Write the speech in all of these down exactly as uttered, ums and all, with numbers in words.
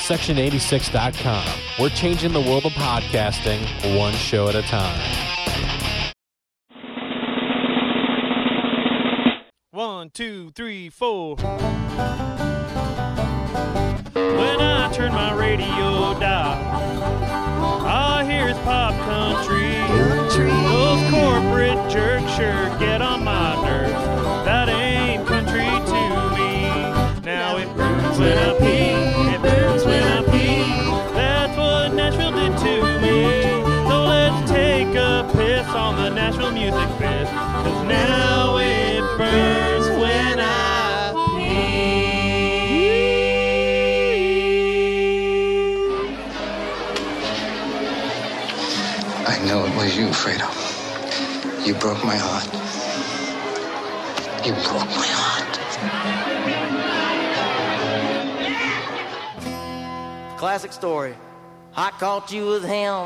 section eighty-six dot com. We're changing the world of podcasting one show at a time. One, two, three, four. When I turn my radio dial, all I hear is pop country. country. Those corporate jerks sure get on my nerves. That ain't country to me. Now it burns when I pee. It burns when I pee. That's what Nashville did to me. So let's take a piss on the Nashville Music Fest. Cause now it burns when I pee. I know it was you, Fredo. You broke my heart. You broke my heart. Classic story. I caught you with him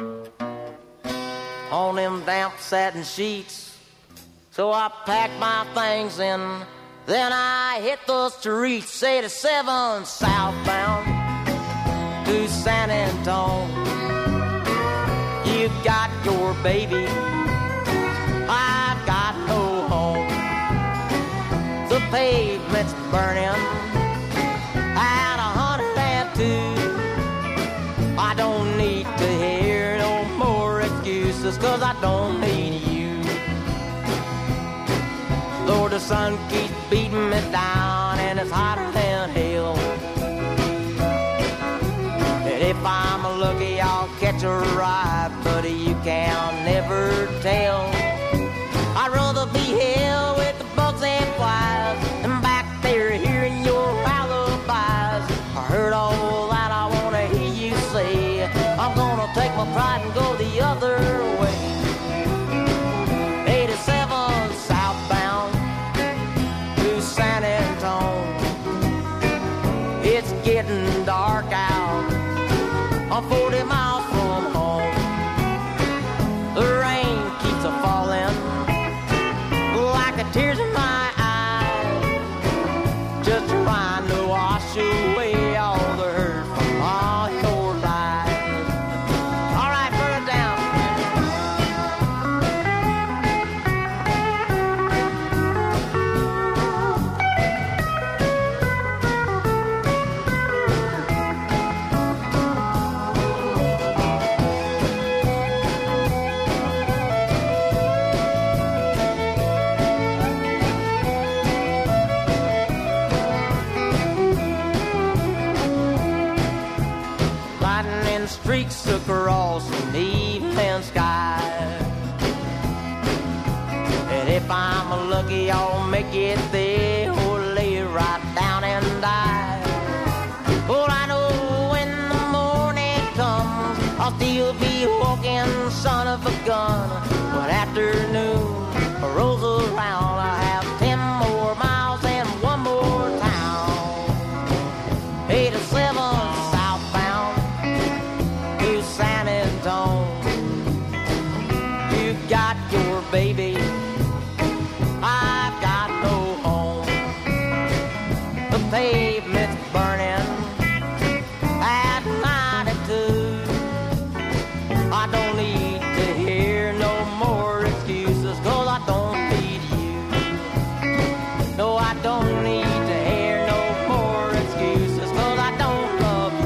on them damp satin sheets. So I packed my things in, then I hit the streets, eighty-seven southbound to San Antone. You got your baby, I've got no home. The pavement's burning at a hundred and two. I don't need to hear no more excuses, cause I don't need you. Lord, the sun keeps beating me down and it's hotter than hell. And if I'm lucky, I'll catch a ride, but you can never tell. I'd rather be here with the bugs and flies than back there hearing your alibis. I heard all that I want to hear you say. I'm gonna take my pride and go the other way. eighty-seven southbound to San Antone. It's getting dark out. I'm forty miles from home. The rain keeps a falling like the tears in my eyes, just trying to wash away all the hurt from all your lies. All right, put it down. Lightning streaks across an evening sky. And if I'm lucky, I'll make it there or lay right down and die. Well, I know when the morning comes, I'll still be walking, son of a gun. When afternoon rolls around, I have ten more miles and one more town. eighty-seven southbound to San Antone. You got your baby, I've got no home. The pavement's burning at ninety-two. I don't need to hear no more excuses, cause I don't need you. No, I don't need to hear no more excuses, cause I don't love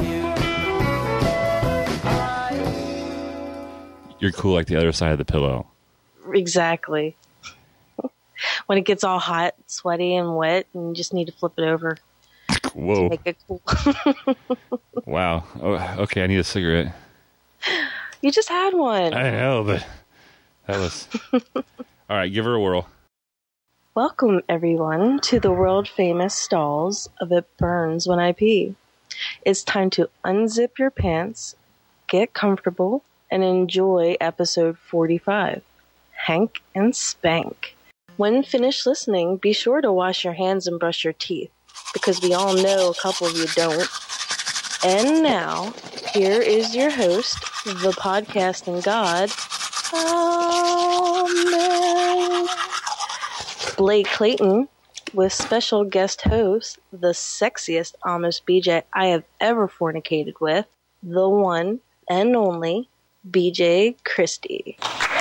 you. You're cool like the other side of the pillow. Exactly. When it gets all hot, sweaty, and wet, and you just need to flip it over. Whoa. To make it cool. Wow. Oh, okay, I need a cigarette. You just had one. I know, but that was... All right, give her a whirl. Welcome, everyone, to the world-famous stalls of It Burns When I Pee. It's time to unzip your pants, get comfortable, and enjoy episode forty-five, Hank and Spank. When finished listening, be sure to wash your hands and brush your teeth, because we all know a couple of you don't. And now, here is your host, the podcasting god, Amen, Blake Clayton, with special guest host, the sexiest Amish B J I have ever fornicated with, the one and only B J Christie.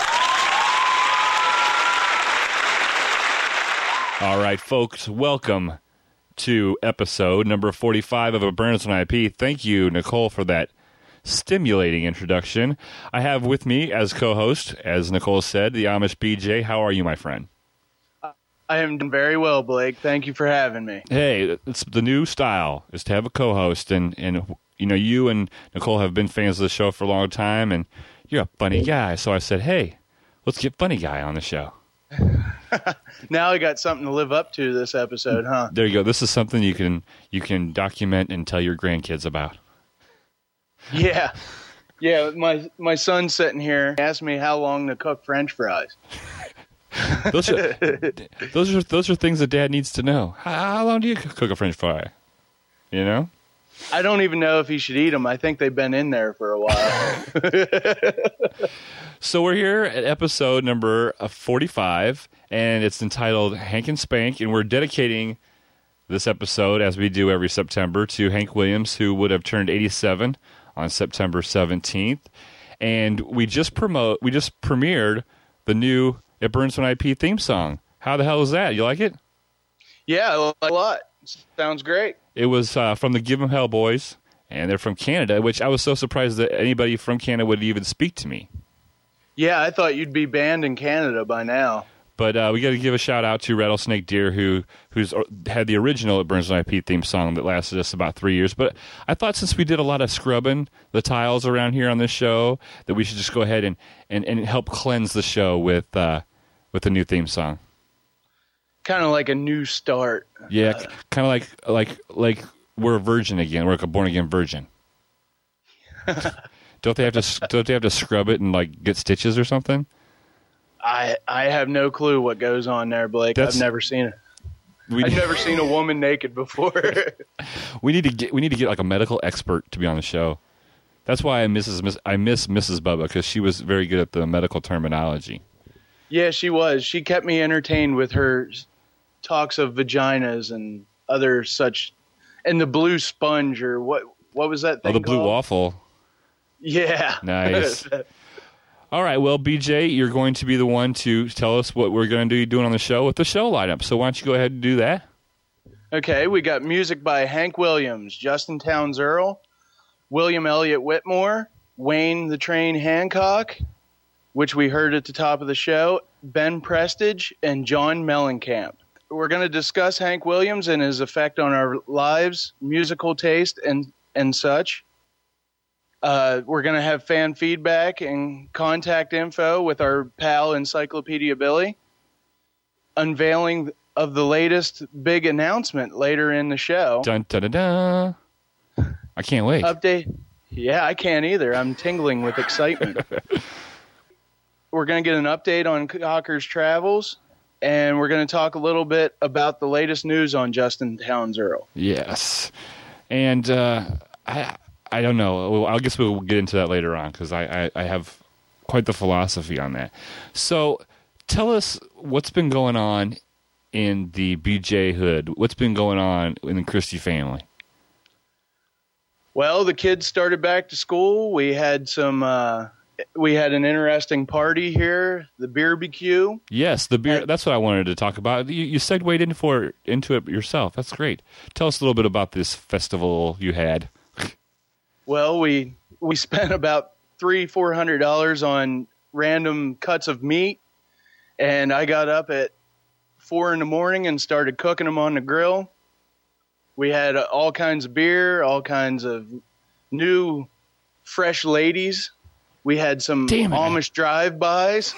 All right, folks, welcome to episode number forty-five of A Burns on I P. Thank you, Nicole, for that stimulating introduction. I have with me as co-host, as Nicole said, the Amish B J. How are you, my friend? I am doing very well, Blake. Thank you for having me. Hey, it's the new style is to have a co-host, and, and you know, you and Nicole have been fans of the show for a long time, and you're a funny guy. So I said, hey, let's get Funny Guy on the show. Now I got something to live up to this episode, huh? There you go. This is something you can you can document and tell your grandkids about. Yeah. Yeah, my my son's sitting here asked me how long to cook French fries. Those are those are those are things that Dad needs to know. How, how long do you cook a French fry? You know? I don't even know if he should eat them. I think they've been in there for a while. So we're here at episode number forty-five, and it's entitled Hank and Spank, and we're dedicating this episode, as we do every September, to Hank Williams, who would have turned eighty-seven on September seventeenth. And we just promote, we just premiered the new It Burns When I Pee theme song. How the hell is that? You like it? Yeah, I like it a lot. Sounds great. It was uh, from the Give 'em Hell Boys, and they're from Canada, which I was so surprised that anybody from Canada would even speak to me. Yeah, I thought you'd be banned in Canada by now. But uh, we got to give a shout out to Rattlesnake Deer, who who's had the original It Burns When I Pee theme song that lasted us about three years. But I thought since we did a lot of scrubbing the tiles around here on this show, that we should just go ahead and, and, and help cleanse the show with uh, with the new theme song. Kind of like a new start. Yeah, uh, kind of like like like we're a virgin again. We're like a born again virgin. Don't they have to don't they have to scrub it and like get stitches or something? I I have no clue what goes on there, Blake. That's, I've never seen it. We, I've never seen a woman naked before. we need to get we need to get like a medical expert to be on the show. That's why I miss I miss Missus Bubba, because she was very good at the medical terminology. Yeah, she was. She kept me entertained with her talks of vaginas and other such, and the blue sponge or what what was that thing? Oh, the blue called? waffle. Yeah. Nice. All right, well, B J, you're going to be the one to tell us what we're going to be doing on the show with the show lineup. So why don't you go ahead and do that? Okay, we got music by Hank Williams, Justin Townes Earl, William Elliott Whitmore, Wayne the Train Hancock, which we heard at the top of the show, Ben Prestige, and John Mellencamp. We're going to discuss Hank Williams and his effect on our lives, musical taste, and, and such. Uh, we're going to have fan feedback and contact info with our pal Encyclopedia Billy. Unveiling of the latest big announcement later in the show. Dun, dun, dun, dun. I can't wait. Update. Yeah, I can't either. I'm tingling with excitement. We're going to get an update on Hawker's travels, and we're going to talk a little bit about the latest news on Justin Townes Earl. Yes. And uh, I... I don't know. Well, I guess we'll get into that later on, because I, I, I have quite the philosophy on that. So tell us what's been going on in the B J hood. What's been going on in the Christie family? Well, the kids started back to school. We had some. Uh, we had an interesting party here, the Beer B Q. Yes, the beer. That's what I wanted to talk about. You, you segued in for, into it yourself. That's great. Tell us a little bit about this festival you had. Well, we we spent about three, four hundred dollars on random cuts of meat, and I got up at four in the morning and started cooking them on the grill. We had uh, all kinds of beer, all kinds of new, fresh ladies. We had some Amish drive-bys.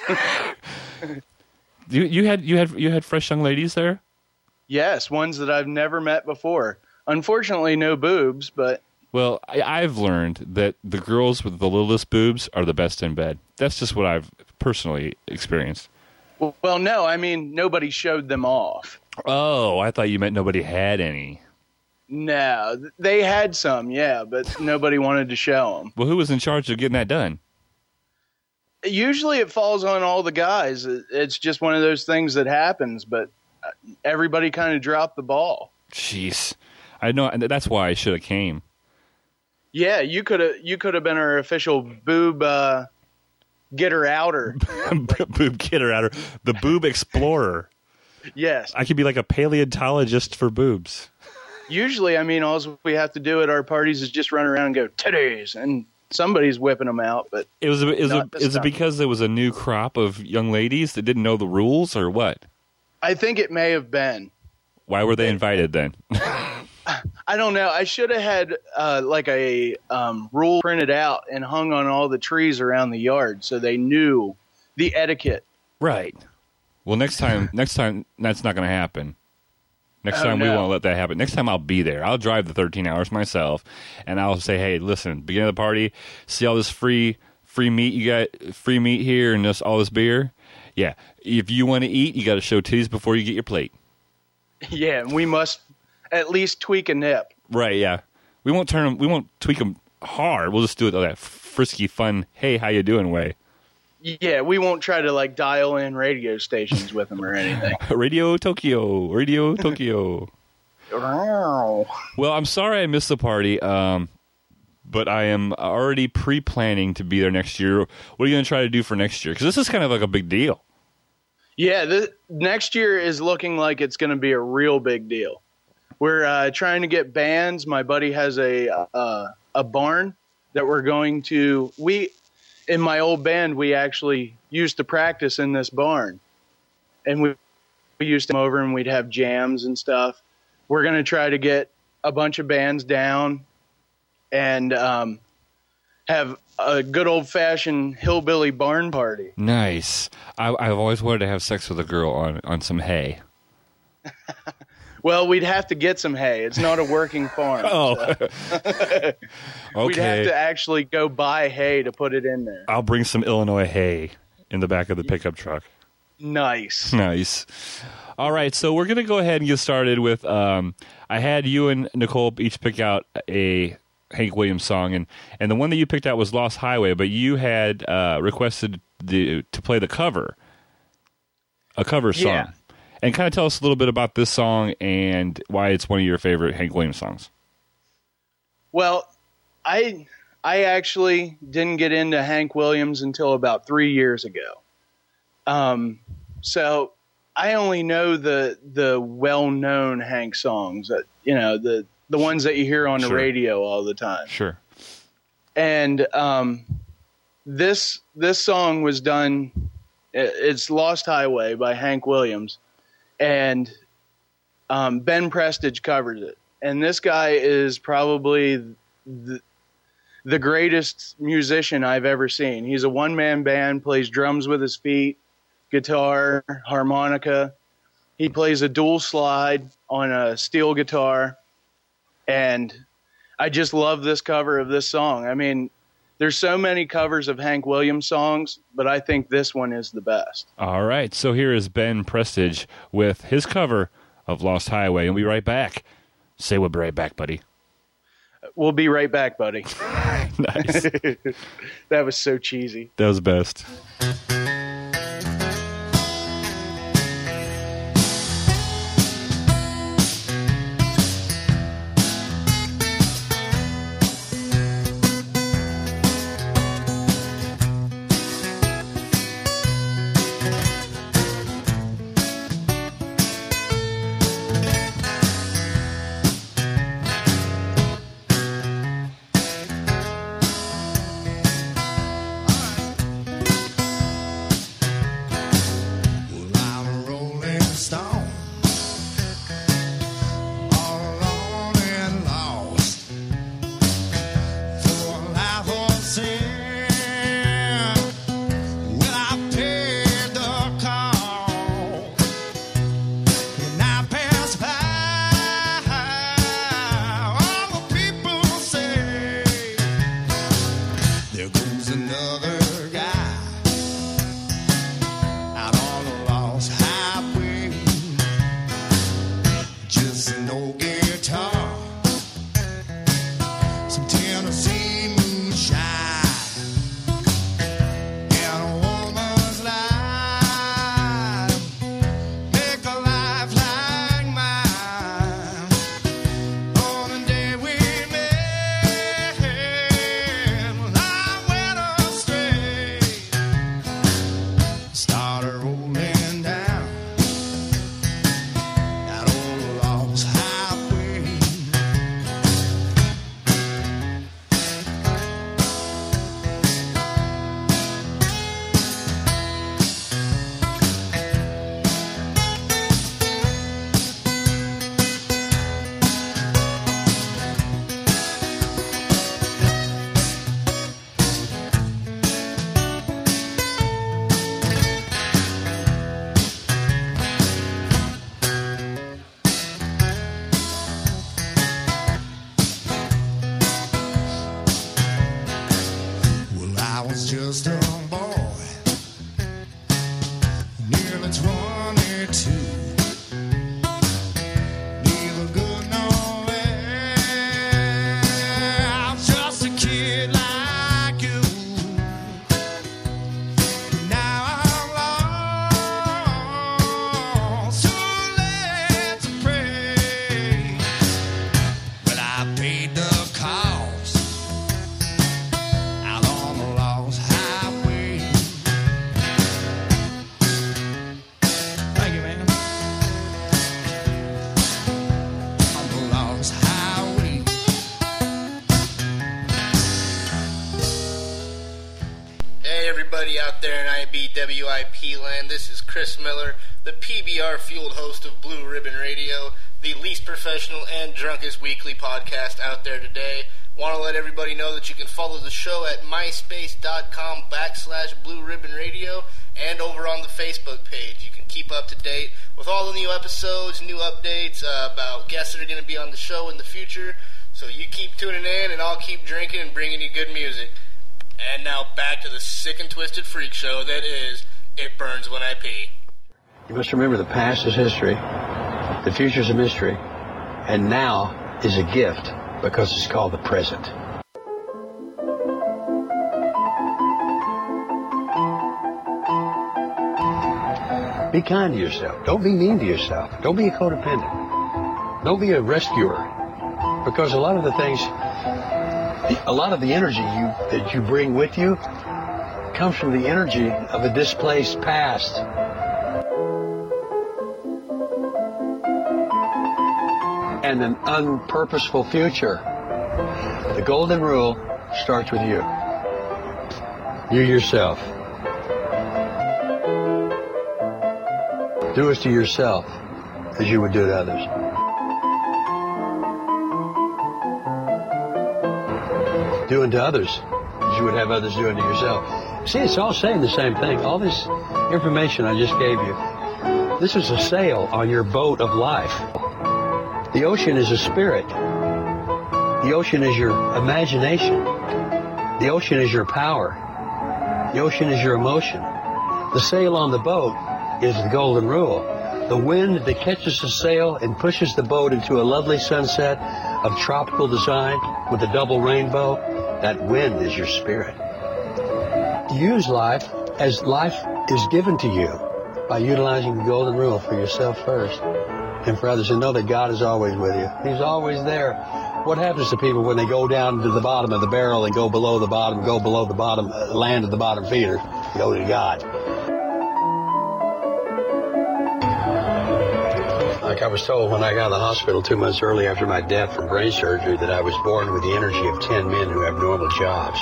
you you had you had you had fresh young ladies there? Yes, ones that I've never met before. Unfortunately, no boobs, but. Well, I, I've learned that the girls with the littlest boobs are the best in bed. That's just what I've personally experienced. Well, well, no, I mean, nobody showed them off. Oh, I thought you meant nobody had any. No, they had some, yeah, but nobody wanted to show them. Well, who was in charge of getting that done? Usually it falls on all the guys. It's just one of those things that happens, but everybody kind of dropped the ball. Jeez. I know, and that's why I should have came. Yeah, you could have you could have been our official boob uh, getter outer. Boob getter outer. The boob explorer. Yes. I could be like a paleontologist for boobs. Usually, I mean, all we have to do at our parties is just run around and go, titties, and somebody's whipping them out. But it was, is, it, is it time. because there was a new crop of young ladies that didn't know the rules, or what? I think it may have been. Why were they invited then? I don't know. I should have had uh, like a um, rule printed out and hung on all the trees around the yard so they knew the etiquette. Right. Well, next time, next time, that's not going to happen. Next Oh, time, we no. won't let that happen. Next time, I'll be there. I'll drive the thirteen hours myself, and I'll say, "Hey, listen, beginning of the party, see all this free free meat you got, free meat here, and this all this beer. Yeah, if you want to eat, you got to show titties before you get your plate." Yeah, and we must at least tweak a nip. Right? Yeah, we won't turn them. We won't tweak them hard. We'll just do it that frisky, fun. Hey, how you doing? Way. Yeah, we won't try to like dial in radio stations with them or anything. Radio Tokyo, Radio Tokyo. Well, I'm sorry I missed the party, um, but I am already pre-planning to be there next year. What are you going to try to do for next year? Because this is kind of like a big deal. Yeah, the, next year is looking like it's going to be a real big deal. We're uh, trying to get bands. My buddy has a uh, a barn that we're going to. We in my old band, we actually used to practice in this barn, and we we used to come over and we'd have jams and stuff. We're going to try to get a bunch of bands down and um, have a good old-fashioned hillbilly barn party. Nice. I, I've always wanted to have sex with a girl on, on some hay. Well, we'd have to get some hay. It's not a working farm. Oh. So. Okay. We'd have to actually go buy hay to put it in there. I'll bring some Illinois hay in the back of the pickup truck. Nice. Nice. All right, so we're going to go ahead and get started with, um, I had you and Nicole each pick out a Hank Williams song, and, and the one that you picked out was Lost Highway, but you had uh, requested the, to play the cover, a cover song. Yeah. And kind of tell us a little bit about this song and why it's one of your favorite Hank Williams songs. Well, I I actually didn't get into Hank Williams until about three years ago. Um, so I only know the the well-known Hank songs, that you know, the the ones that you hear on the Sure. radio all the time. Sure. And um, this this song was done. It's Lost Highway by Hank Williams, and um, Ben Prestage covers it. And this guy is probably the, the greatest musician I've ever seen. He's a one-man band, plays drums with his feet, guitar, harmonica. He plays a dual slide on a steel guitar. And I just love this cover of this song. I mean, there's so many covers of Hank Williams songs, but I think this one is the best. All right, so here is Ben Prestage with his cover of Lost Highway, and we'll be right back. Say we'll be right back, buddy. We'll be right back, buddy. Nice. That was so cheesy. That was best. Make a life paid the cost out on the lost highway. Thank you, man. On the lost highway. Hey everybody out there in I B W I P land, this is Chris Miller, the P B R-fueled host of Blue Ribbon Radio, the least professional and drunkest weekly podcast out there today. Want to let everybody know that you can follow the show at myspace.com backslash Blue Ribbon Radio and over on the Facebook page. You can keep up to date with all the new episodes, new updates uh, about guests that are going to be on the show in the future. So you keep tuning in and I'll keep drinking and bringing you good music. And now back to the sick and twisted freak show that is It Burns When I Pee. You must remember the past is history, the future is a mystery, and now is a gift because it's called the present. Be kind to yourself. Don't be mean to yourself. Don't be a codependent. Don't be a rescuer. Because a lot of the things, a lot of the energy you that you bring with you comes from the energy of a displaced past. And an unpurposeful future. The golden rule starts with you. You yourself. Do it to yourself as you would do to others. Do unto others as you would have others do unto yourself. See, it's all saying the same thing. All this information I just gave you, this is a sail on your boat of life. The ocean is a spirit. The ocean is your imagination. The ocean is your power. The ocean is your emotion. The sail on the boat is the golden rule. The wind that catches the sail and pushes the boat into a lovely sunset of tropical design with a double rainbow, that wind is your spirit. Use life as life is given to you by utilizing the golden rule for yourself first and for others, and know that God is always with you. He's always there. What happens to people when they go down to the bottom of the barrel and go below the bottom, go below the bottom, uh, land of the bottom feeder? Go to God. Like I was told when I got out of the hospital two months early after my death from brain surgery that I was born with the energy of ten men who have normal jobs.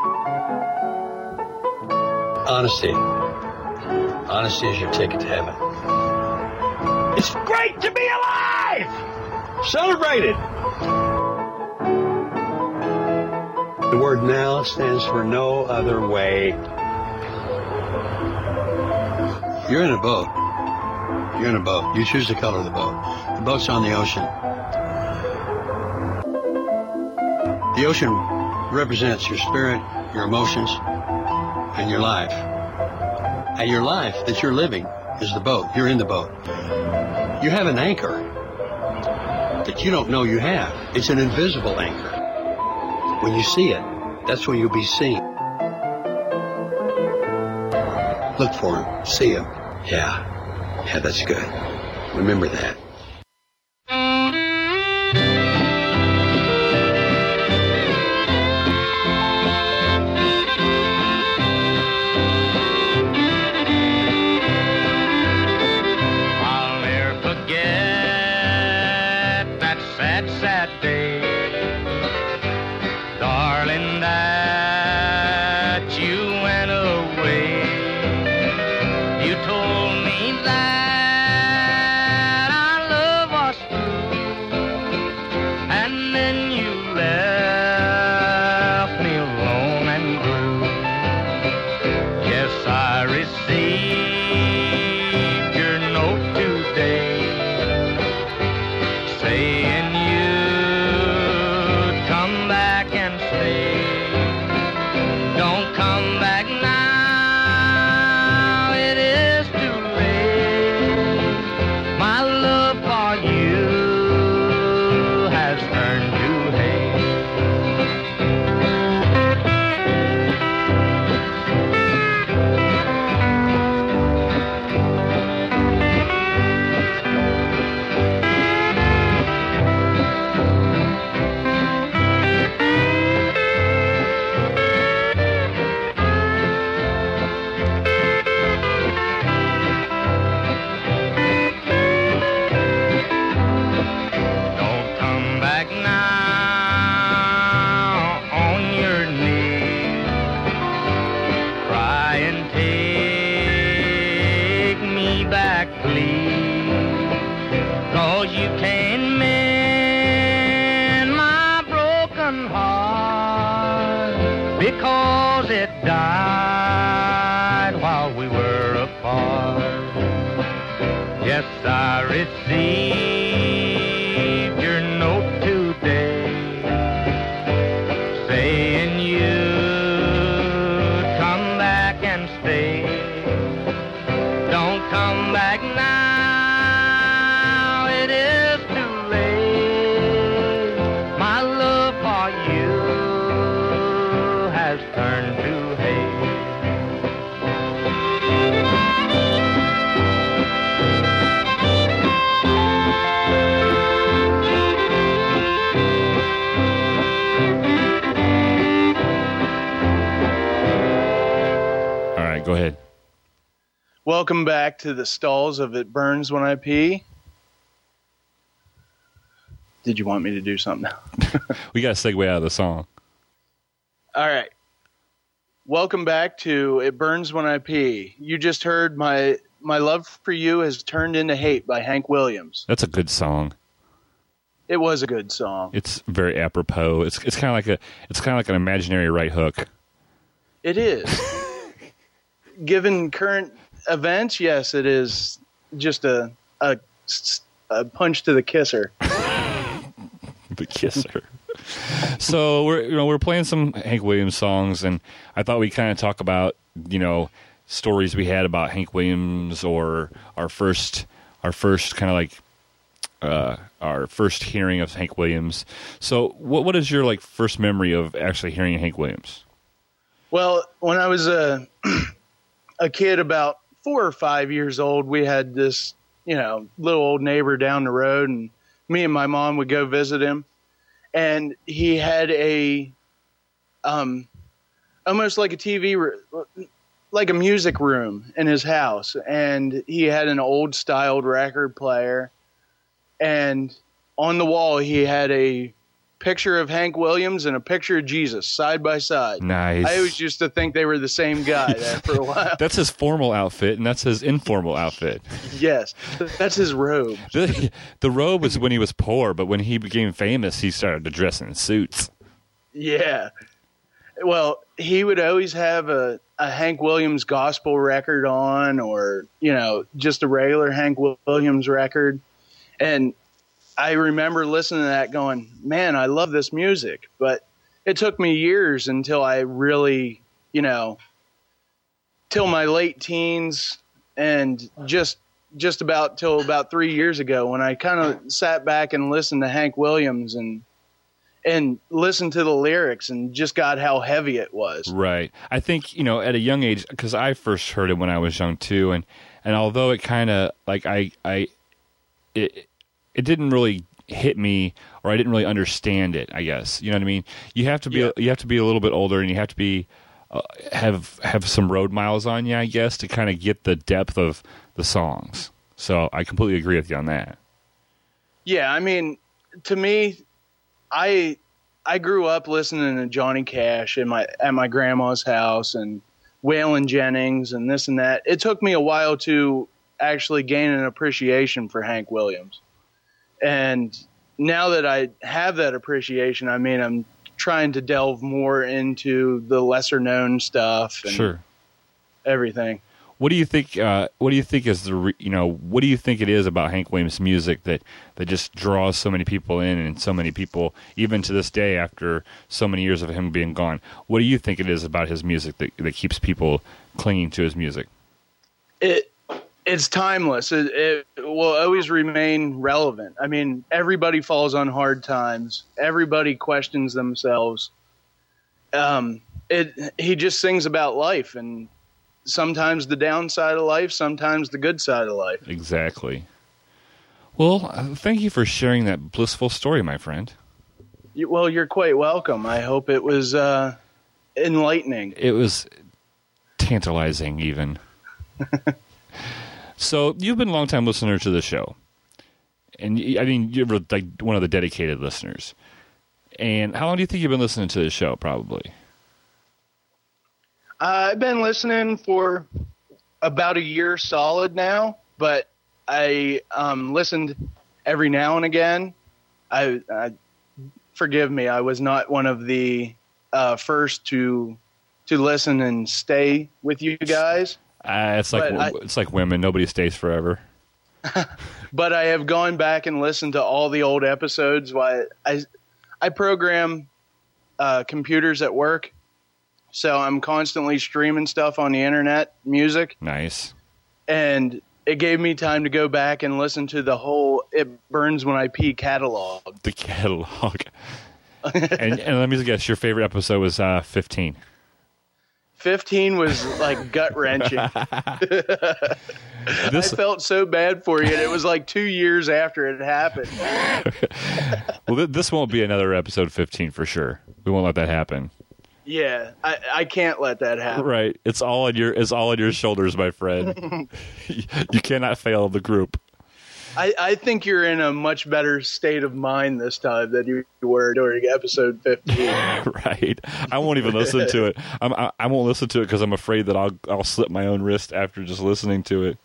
Honesty. Honesty is your ticket to heaven. It's great to be alive! Celebrate it! The word now stands for no other way. You're in a boat. You're in a boat. You choose the color of the boat. The boat's on the ocean. The ocean represents your spirit, your emotions, and your life. And your life that you're living is the boat. You're in the boat. You have an anchor that you don't know you have. It's an invisible anchor. When you see it, that's when you'll be seen. Look for him. See him. Yeah. Yeah, that's good. Remember that. I'll never forget that sad, sad day, darling, that you went away. You told me that heart because it died while we were apart. Yes, I received your note today saying you'd come back and stay. Don't come back now, it is too late. My love for you has turned to hate. All right, go ahead. Welcome back to the stalls of It Burns When I Pee. Did you want me to do something now? We got to segue out of the song. All right. Welcome back to It Burns When I Pee. You just heard my My Love for You Has Turned into Hate by Hank Williams. That's a good song. It was a good song. It's very apropos. It's it's kind of like a it's kind of like an imaginary right hook. It is. Given current events, yes, it is just a a, a punch to the kisser. The kisser. So we're you know we're playing some Hank Williams songs, and I thought we'd kind of talk about you know stories we had about Hank Williams, or our first our first kind of like uh, our first hearing of Hank Williams. So what what is your like first memory of actually hearing Hank Williams? Well, when I was a a kid, about four or five years old, we had this you know little old neighbor down the road, and me and my mom would go visit him. And he had a, um, almost like a T V, like a music room in his house. And he had an old styled record player. And on the wall, he had a picture of Hank Williams and a picture of Jesus side by side. Nice. I always used to think they were the same guy there for a while. That's his formal outfit, and that's his informal outfit. Yes, that's his robe. The, the robe was when he was poor, but when he became famous, he started to dress in suits. Yeah. Well, he would always have a, a Hank Williams gospel record on, or, you know, just a regular Hank Williams record. And I remember listening to that going, man, I love this music. But it took me years until I really, you know, till my late teens and just just about till about three years ago when I kind of sat back and listened to Hank Williams and and listened to the lyrics and just got how heavy it was. Right. I think, you know, at a young age, because I first heard it when I was young too, and, and although it kind of, like, I, I, it, it didn't really hit me, or I didn't really understand it, I guess. You know what I mean? You have to be, Yeah. you have to be a little bit older, and you have to be, uh, have, have some road miles on you, I guess, to kind of get the depth of the songs. So I completely agree with you on that. Yeah, I mean, to me, I I grew up listening to Johnny Cash in my at my grandma's house and Waylon Jennings and this and that. It took me a while to actually gain an appreciation for Hank Williams. And now that I have that appreciation, I mean, I'm trying to delve more into the lesser known stuff and Sure. everything. What do you think? Uh, what do you think is the re- you know? What do you think it is about Hank Williams' music that, that just draws so many people in, and so many people, even to this day, after so many years of him being gone? What do you think it is about his music that that keeps people clinging to his music? It it's timeless. It, it will always remain relevant. I mean, everybody falls on hard times. Everybody questions themselves. Um, it he just sings about life, and sometimes the downside of life, sometimes the good side of life. Exactly. Well, uh, thank you for sharing that blissful story, my friend. You, well, you're quite welcome. I hope it was uh, enlightening. It was tantalizing, even. So, you've been a long-time listener to the show. And, y- I mean, you're like one of the dedicated listeners. And how long do you think you've been listening to the show, probably? Uh, I've been listening for about a year solid now, but I um, listened every now and again. I, I forgive me. I was not one of the uh, first to to listen and stay with you guys. Uh, it's like I, it's like women. Nobody stays forever. But I have gone back and listened to all the old episodes. Why I I program uh, computers at work, so I'm constantly streaming stuff on the internet, music. Nice. And it gave me time to go back and listen to the whole It Burns When I Pee catalog. The catalog. and, and let me guess, your favorite episode was uh, fifteen. fifteen was like gut wrenching. This... I felt so bad for you, and it was like two years after it happened. Well, th- this won't be another episode fifteen for sure. We won't let that happen. Yeah, I, I can't let that happen. Right, it's all on your it's all on your shoulders, my friend. You cannot fail the group. I, I think you're in a much better state of mind this time than you were during episode fifteen. Right. I won't even listen to it. I'm, I, I won't listen to it because I'm afraid that I'll I'll slip my own wrist after just listening to it.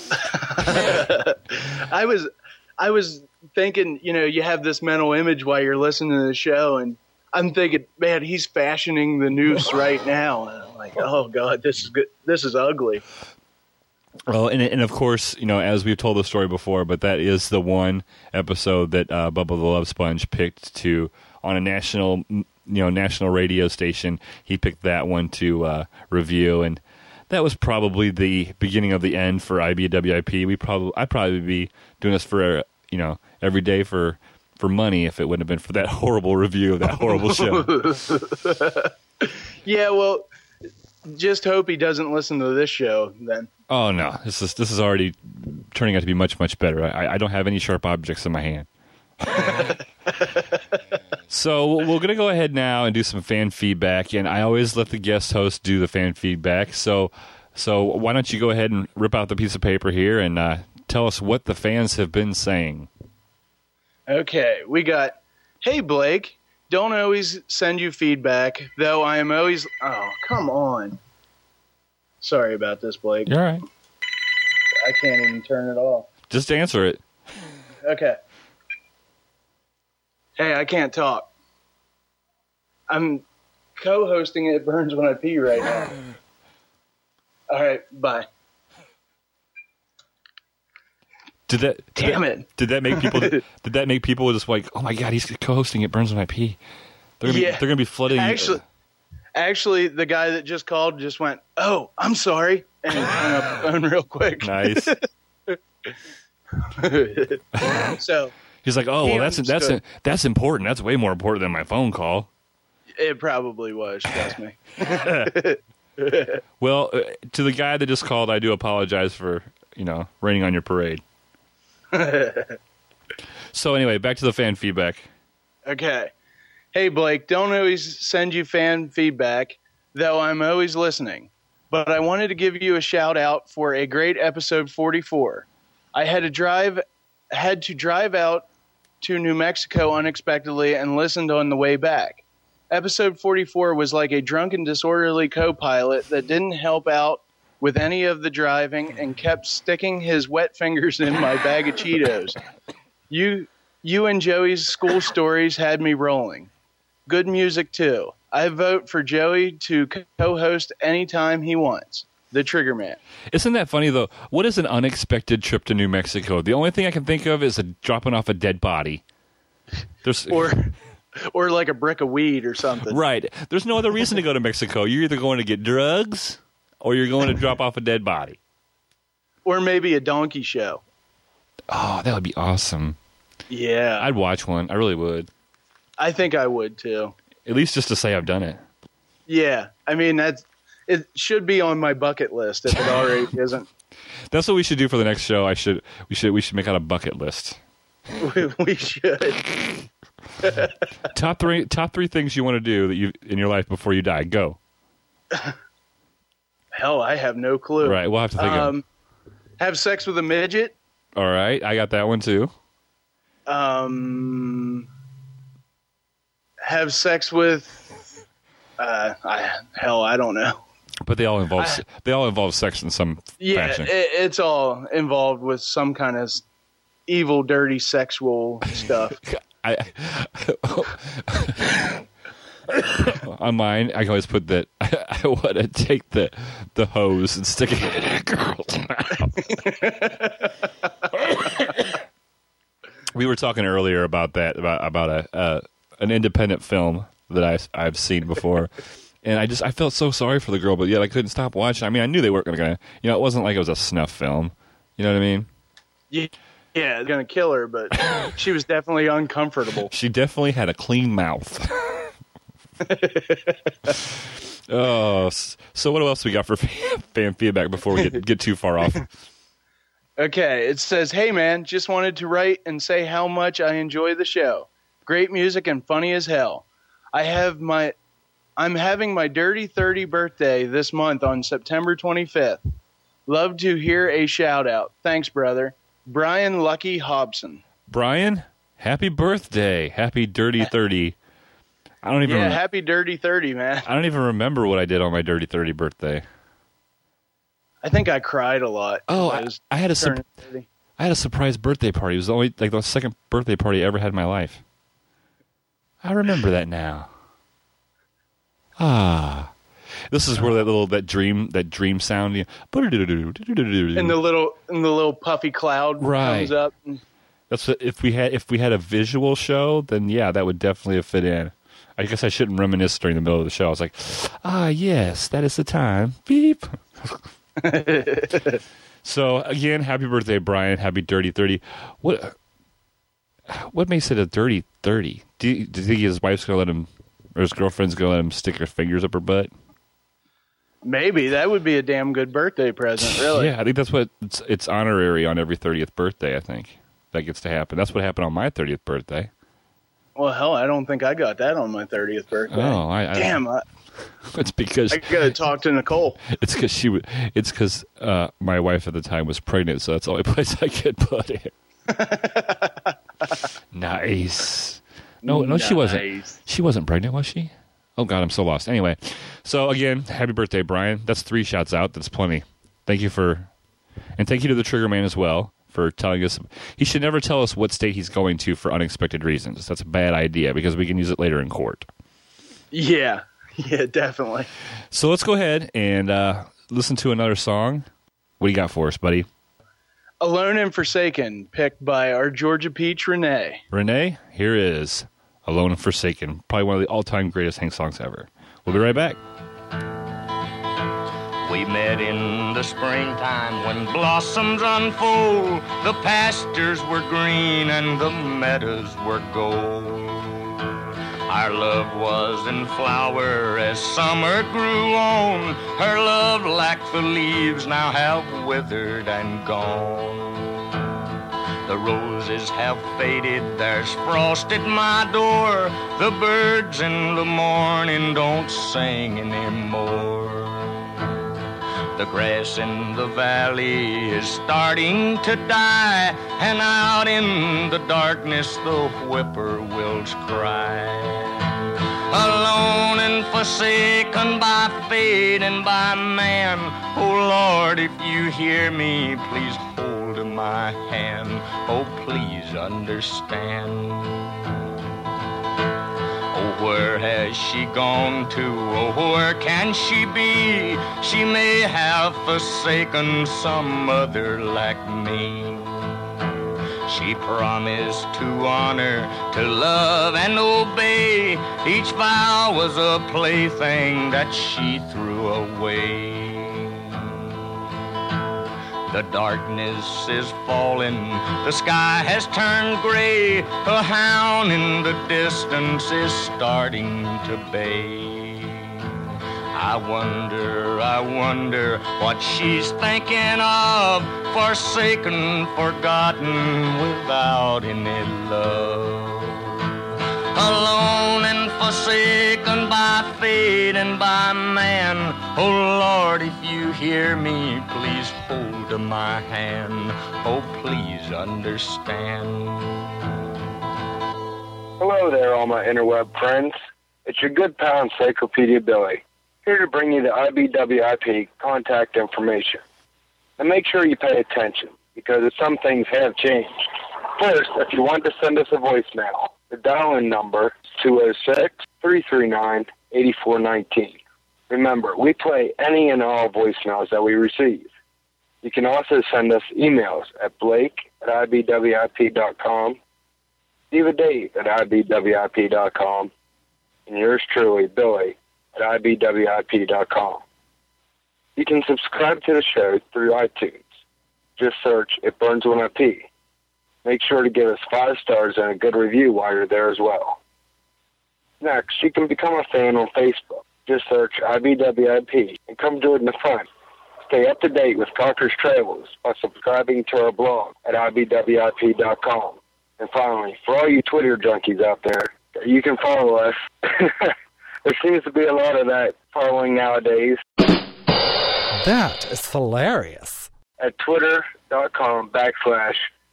I was I was thinking, you know, you have this mental image while you're listening to the show, and I'm thinking, man, he's fashioning the noose right now. And I'm like, oh God, this is good. This is ugly. Well, and, and of course, you know, as we've told the story before, but that is the one episode that uh, Bubba the Love Sponge picked to on a national, you know, national radio station. He picked that one to uh, review, and that was probably the beginning of the end for I B W I P. We probably, I'd probably be doing this for, uh, you know, every day for for money if it wouldn't have been for that horrible review of that horrible show. Yeah, well, just hope he doesn't listen to this show then. Oh no, this is this is already turning out to be much much better. I, I don't have any sharp objects in my hand. So we're going to go ahead now and do some fan feedback, and I always let the guest host do the fan feedback. So so why don't you go ahead and rip out the piece of paper here and uh, tell us what the fans have been saying. Okay, we got, hey Blake, don't always send you feedback, though I am always, oh, come on. Sorry about this, Blake. You're all right. I can't even turn it off. Just answer it. Okay. Hey, I can't talk. I'm co-hosting It Burns When I Pee right now. All right, bye. Did that? Did Damn that, it! Did that make people? Did that make people just like, oh my God, he's co-hosting It Burns When I Pee? They're gonna yeah. be, they're gonna be flooding. Actually, actually, the guy that just called just went, "Oh, I'm sorry," and hung up the phone real quick. Nice. So he's like, "Oh, well, that's that's that's important. That's way more important than my phone call." It probably was. Trust me. Well, uh, to the guy that just called, I do apologize for you know raining on your parade. So anyway, back to the fan feedback. Okay. Hey, Blake, don't always send you fan feedback, though I'm always listening. But I wanted to give you a shout out for a great episode forty-four. I had to drive, had to drive out to New Mexico unexpectedly and listened on the way back. Episode forty-four was like a drunken, disorderly co-pilot that didn't help out with any of the driving and kept sticking his wet fingers in my bag of Cheetos. You, you and Joey's school stories had me rolling. Good music, too. I vote for Joey to co-host anytime he wants. The Trigger Man. Isn't that funny, though? What is an unexpected trip to New Mexico? The only thing I can think of is a dropping off a dead body. There's or or like a brick of weed or something. Right. There's no other reason to go to Mexico. You're either going to get drugs or you're going to drop off a dead body. Or maybe a donkey show. Oh, that would be awesome. Yeah. I'd watch one. I really would. I think I would, too. At least just to say I've done it. Yeah. I mean, that's it should be on my bucket list if it already isn't. That's what we should do for the next show. I should we should we should make out a bucket list. we, we should. top three top three things you want to do that you in your life before you die. Go. Hell, I have no clue. Right, we'll have to think um, of. Have sex with a midget. All right, I got that one too. Um, have sex with. Uh, I, hell, I don't know. But they all involve I, they all involve sex in some yeah, fashion. Yeah, it, it's all involved with some kind of evil, dirty, sexual stuff. I on mine, I can always put that I, I want to take the the hose and stick it in a girl's mouth. We were talking earlier about that about about a uh, an independent film that I I've seen before, and I just I felt so sorry for the girl, but yet I couldn't stop watching. I mean, I knew they weren't going to, you know, it wasn't like it was a snuff film. You know what I mean? Yeah, yeah, going to kill her, but she was definitely uncomfortable. She definitely had a clean mouth. Oh, so what else we got for fan feedback before we get, get too far off? Okay, it says, "Hey man, just wanted to write and say how much I enjoy the show. Great music and funny as hell. I have my, I'm having my Dirty thirty birthday this month on September twenty-fifth. Love to hear a shout out. Thanks, brother. Brian Lucky Hobson." Brian, happy birthday. Happy Dirty thirty. I don't even Yeah, rem- happy Dirty thirty, man. I don't even remember what I did on my Dirty thirty birthday. I think I cried a lot. Oh, I, I, was I had a su- turning thirty. I had a surprise birthday party. It was the only like the second birthday party I ever had in my life. I remember that now. Ah, this is where that little that dream that dream sound. You know, And the little and the little puffy cloud Right. comes up. And, That's what, if we had if we had a visual show, then yeah, that would definitely have fit in. I guess I shouldn't reminisce during the middle of the show. I was like, ah, yes, that is the time. Beep. So again, happy birthday, Brian. Happy Dirty thirty. What what makes it a Dirty thirty? Do you, do you think his wife's gonna let him, or his girlfriend's gonna let him stick her fingers up her butt? maybe that would be a damn good birthday present, really. Yeah, I think that's what it's, it's honorary on every thirtieth birthday. I think that gets to happen. That's what happened on my thirtieth birthday. Well, hell, I don't think I got that on my thirtieth birthday. Oh, I, I damn! I, it's because I gotta talk to Nicole. It's because she. w- It's because uh, my wife at the time was pregnant, so that's the only place I could put it. Nice. No, no, she wasn't. Nice. She wasn't pregnant, was she? Oh God, I'm so lost. Anyway, so again, happy birthday, Brian. That's three shots out. That's plenty. Thank you for, and thank you to the Trigger Man as well for telling us. He should never tell us what state he's going to for unexpected reasons. That's a bad idea because we can use it later in court. Yeah, yeah, definitely. So let's go ahead and uh, listen to another song. What do you got for us, buddy? Alone and Forsaken, picked by our Georgia Peach, Renee. Renee, here is Alone and Forsaken, probably one of the all-time greatest Hank songs ever. We'll be right back. We met in the springtime when blossoms unfold. The pastures were green and the meadows were gold. Our love was in flower as summer grew on. Her love, like the leaves, now have withered and gone. The roses have faded, there's frost at my door. The birds in the morning don't sing anymore. The grass in the valley is starting to die, and out in the darkness the whippoorwills cry. Alone and forsaken by fate and by man, oh Lord, if you hear me, please hold my hand, oh please understand. Oh, where has she gone to? Oh, where can she be? She may have forsaken some other like me. She promised to honor, to love and obey. Each vow was a plaything that she threw away. The darkness is falling, the sky has turned gray. A hound in the distance is starting to bay. I wonder, I wonder what she's thinking of. Forsaken, forgotten, without any love. Alone and forsaken by fate and by man. Oh Lord, if you hear me, please hold my hand. Oh, please understand. Hello there, all my interweb friends. It's your good pal Encyclopedia Billy, here to bring you the I B W I P contact information. And make sure you pay attention, because some things have changed. First, if you want to send us a voicemail, The dial-in number is two oh six, three three nine, eight four one nine. Remember, we play any and all voicemails that we receive. You can also send us emails at blake at I B W I P dot com, Steve Dave at I B W I P dot com, and yours truly, Billy, at I B W I P dot com. You can subscribe to the show through iTunes. Just search It Burns When I Pee. Make sure to give us five stars and a good review while you're there as well. Next, you can become a fan on Facebook. Just search I B W I P and come join the fun. Stay up to date with Cocker's Travels by subscribing to our blog at I B W I P dot com. And finally, for all you Twitter junkies out there, you can follow us. There seems to be a lot of that following nowadays. That is hilarious. At twitter.com backslash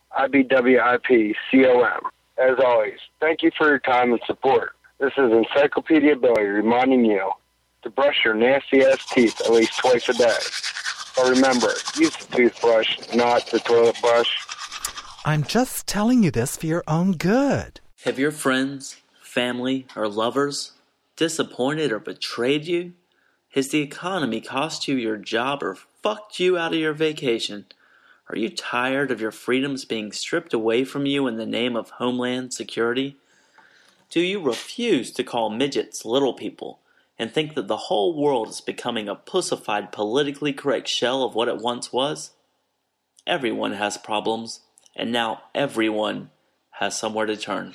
IBWIPCOM. As always, thank you for your time and support. This is Encyclopedia Billy reminding you to brush your nasty-ass teeth at least twice a day. But remember, use the toothbrush, not the toilet brush. I'm just telling you this for your own good. Have your friends, family, or lovers disappointed or betrayed you? Has the economy cost you your job or fucked you out of your vacation? Are you tired of your freedoms being stripped away from you in the name of Homeland Security? Do you refuse to call midgets little people and think that the whole world is becoming a pussified, politically correct shell of what it once was? Everyone has problems, and now everyone has somewhere to turn.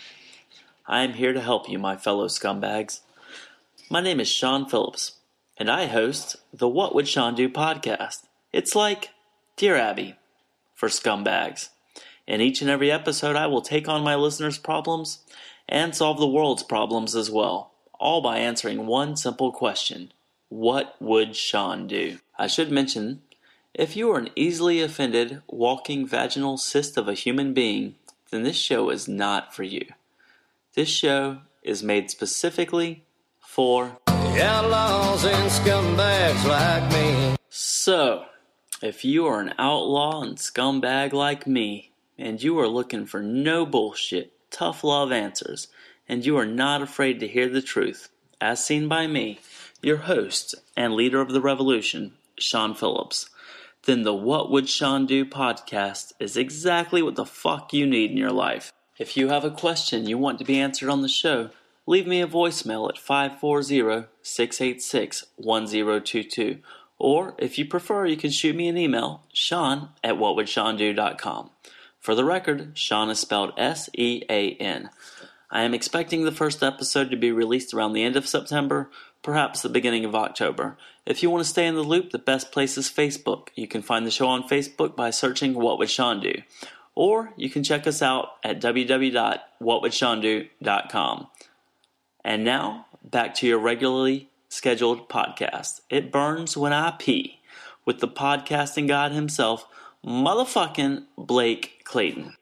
I am here to help you, my fellow scumbags. My name is Sean Phillips, and I host the What Would Sean Do podcast. It's like Dear Abby for scumbags. In each and every episode, I will take on my listeners' problems and solve the world's problems as well, all by answering one simple question. What would Sean do? I should mention, if you are an easily offended, walking vaginal cyst of a human being, then this show is not for you. This show is made specifically for outlaws and scumbags like me. So, if you are an outlaw and scumbag like me, and you are looking for no bullshit, tough love answers, and you are not afraid to hear the truth, as seen by me, your host and leader of the revolution, Sean Phillips, then the What Would Sean Do podcast is exactly what the fuck you need in your life. If you have a question you want to be answered on the show, leave me a voicemail at five four zero, six eight six, one zero two two. Or, if you prefer, you can shoot me an email, Sean at what would sean do dot com. For the record, Sean is spelled S E A N. I am expecting the first episode to be released around the end of September, perhaps the beginning of October. If you want to stay in the loop, the best place is Facebook. You can find the show on Facebook by searching What Would Sean Do. Or you can check us out at w w w dot what would sean do dot com. And now, back to your regularly scheduled podcast. It Burns When I Pee, with the podcasting god himself, motherfucking Blake Clayton.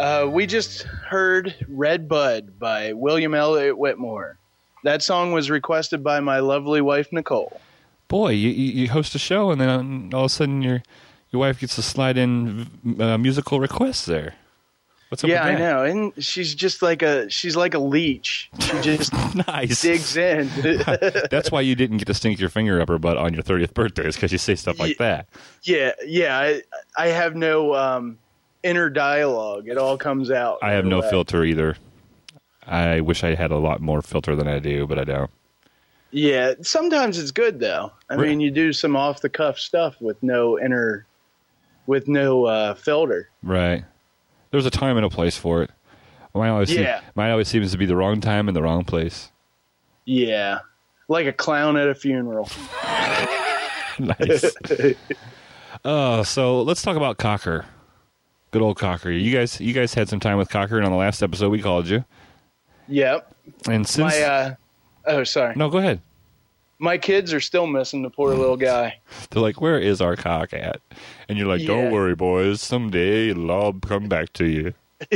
Uh, we just heard Red Bud by William Elliott Whitmore. That song was requested by my lovely wife, Nicole. Boy, you, you host a show, and then all of a sudden your your wife gets to slide in uh, musical requests there. What's up yeah, with I that? know, and she's just like a she's like a leech. She just nice. digs in. That's why you didn't get to stink your finger up her butt on your thirtieth birthday, is because you say stuff like that. Yeah, yeah. I, I have no um, inner dialogue. It all comes out. I have right no away. filter either. I wish I had a lot more filter than I do, but I don't. Yeah, sometimes it's good though. I Right. mean, you do some off the cuff stuff with no inner, with no uh, filter. Right. There's a time and a place for it. Mine always, Yeah. seem, mine always seems to be the wrong time and the wrong place. Yeah, like a clown at a funeral. Nice. Oh, so let's talk about Cocker. Good old Cocker. You guys, you guys had some time with Cocker, and on the last episode we called you. Yep. And since My uh, oh, sorry. no, go ahead. My kids are still missing the poor little guy. They're like, "Where is our cock at?" And you're like, Yeah. "Don't worry, boys. Someday it'll all come back to you."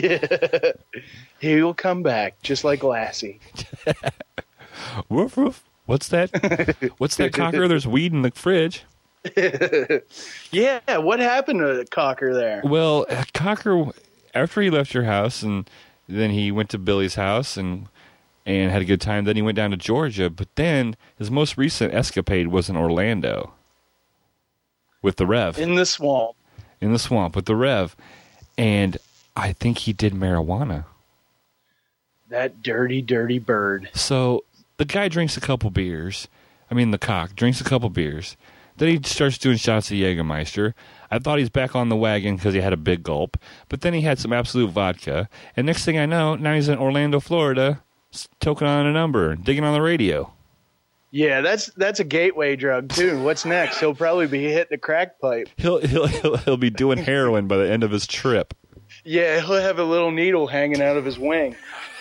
He'll come back just like Lassie. Woof woof. What's that? What's that, Cocker? There's weed in the fridge. Yeah, what happened to Cocker there? Well, uh, Cocker, after he left your house, and then he went to Billy's house and and had a good time. Then he went down to Georgia. But then his most recent escapade was in Orlando with the Rev. In the swamp. In the swamp with the Rev. And I think he did marijuana. That dirty, dirty bird. So the guy drinks a couple beers. I mean, the cock drinks a couple beers. Then he starts doing shots of Jägermeister. I thought he's back on the wagon because he had a big gulp. But then he had some Absolute vodka. And next thing I know, now he's in Orlando, Florida, toking on a number, digging on the radio. Yeah, that's that's a gateway drug too. What's next? He'll probably be hitting the crack pipe. He'll he'll he'll, he'll be doing heroin by the end of his trip. Yeah, he'll have a little needle hanging out of his wing.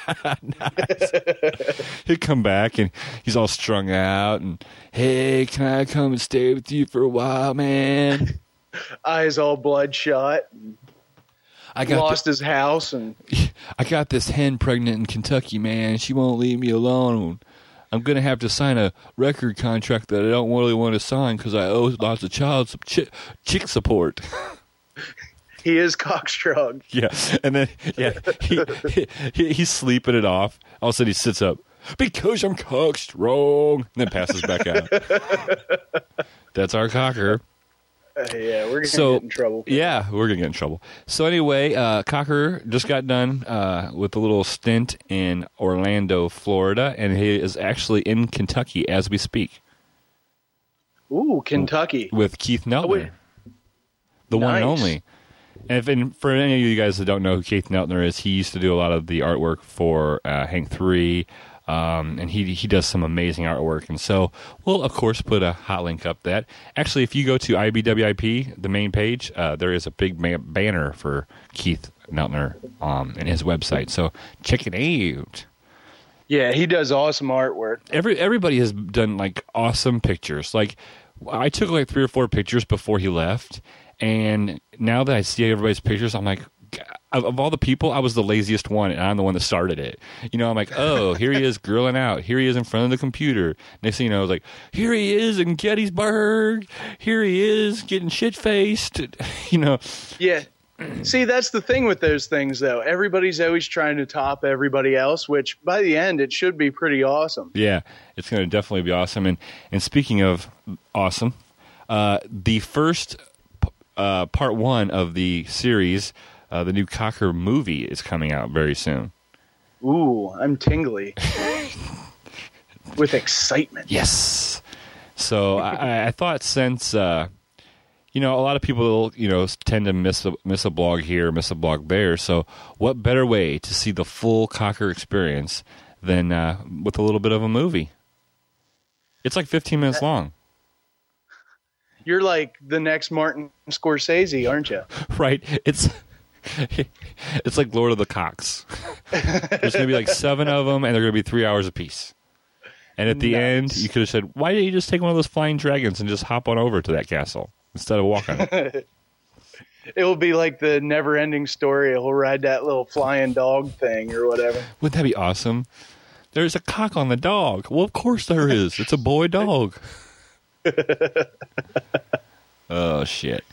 He'll come back and he's all strung out and, hey, can I come and stay with you for a while, man? Eyes all bloodshot. I got lost his house and I got this hen pregnant in Kentucky, man. She won't leave me alone. I'm going to have to sign a record contract that I don't really want to sign because I owe lots of child sub- chick, chick support. He is cockstrung. Yeah, and then yeah, he, he he's sleeping it off. All of a sudden, he sits up because I'm cockstrong, and then passes back out. That's our Cocker. Uh, yeah, we're gonna So get in trouble. yeah, we're gonna get in trouble. So anyway, uh, Cocker just got done uh, with a little stint in Orlando, Florida, and he is actually in Kentucky as we speak. Ooh, Kentucky with Keith Neltner, Oh, wait. the one and Nice. only. And, if, and for any of you guys that don't know who Keith Neltner is, he used to do a lot of the artwork for uh, Hank three, um, and he he does some amazing artwork. And so we'll, of course, put a hot link up that. Actually, if you go to I B W I P, the main page, uh, there is a big ma- banner for Keith Neltner um, and his website. So check it out. Yeah, he does awesome artwork. Every everybody has done like awesome pictures. Like I took like three or four pictures before he left, and now that I see everybody's pictures, I'm like, of, of all the people, I was the laziest one, and I'm the one that started it. You know, I'm like, oh, here he is grilling out. Here he is in front of the computer. Next thing you know, I was like, here he is in Gettysburg. Here he is getting shit faced. You know. Yeah. See, that's the thing with those things, though. Everybody's always trying to top everybody else, which by the end, it should be pretty awesome. Yeah, it's going to definitely be awesome. And and speaking of awesome, uh, the first uh, part one of the series, uh, the new Cocker movie, is coming out very soon. Ooh, I'm tingly with excitement. Yes. So I, I thought since uh, you know a lot of people you know tend to miss a, miss a blog here, miss a blog there. So what better way to see the full Cocker experience than uh, with a little bit of a movie? It's like fifteen minutes long. You're like the next Martin Scorsese, aren't you? Right. It's it's like Lord of the Cocks. There's going to be like seven of them, and they're going to be three hours apiece. And at the Nice. end, you could have said, why didn't you just take one of those flying dragons and just hop on over to that castle instead of walking? it will be like the never-ending story. He'll ride that little flying dog thing or whatever. Wouldn't that be awesome? There's a cock on the dog. Well, of course there is. It's a boy dog. Oh, shit.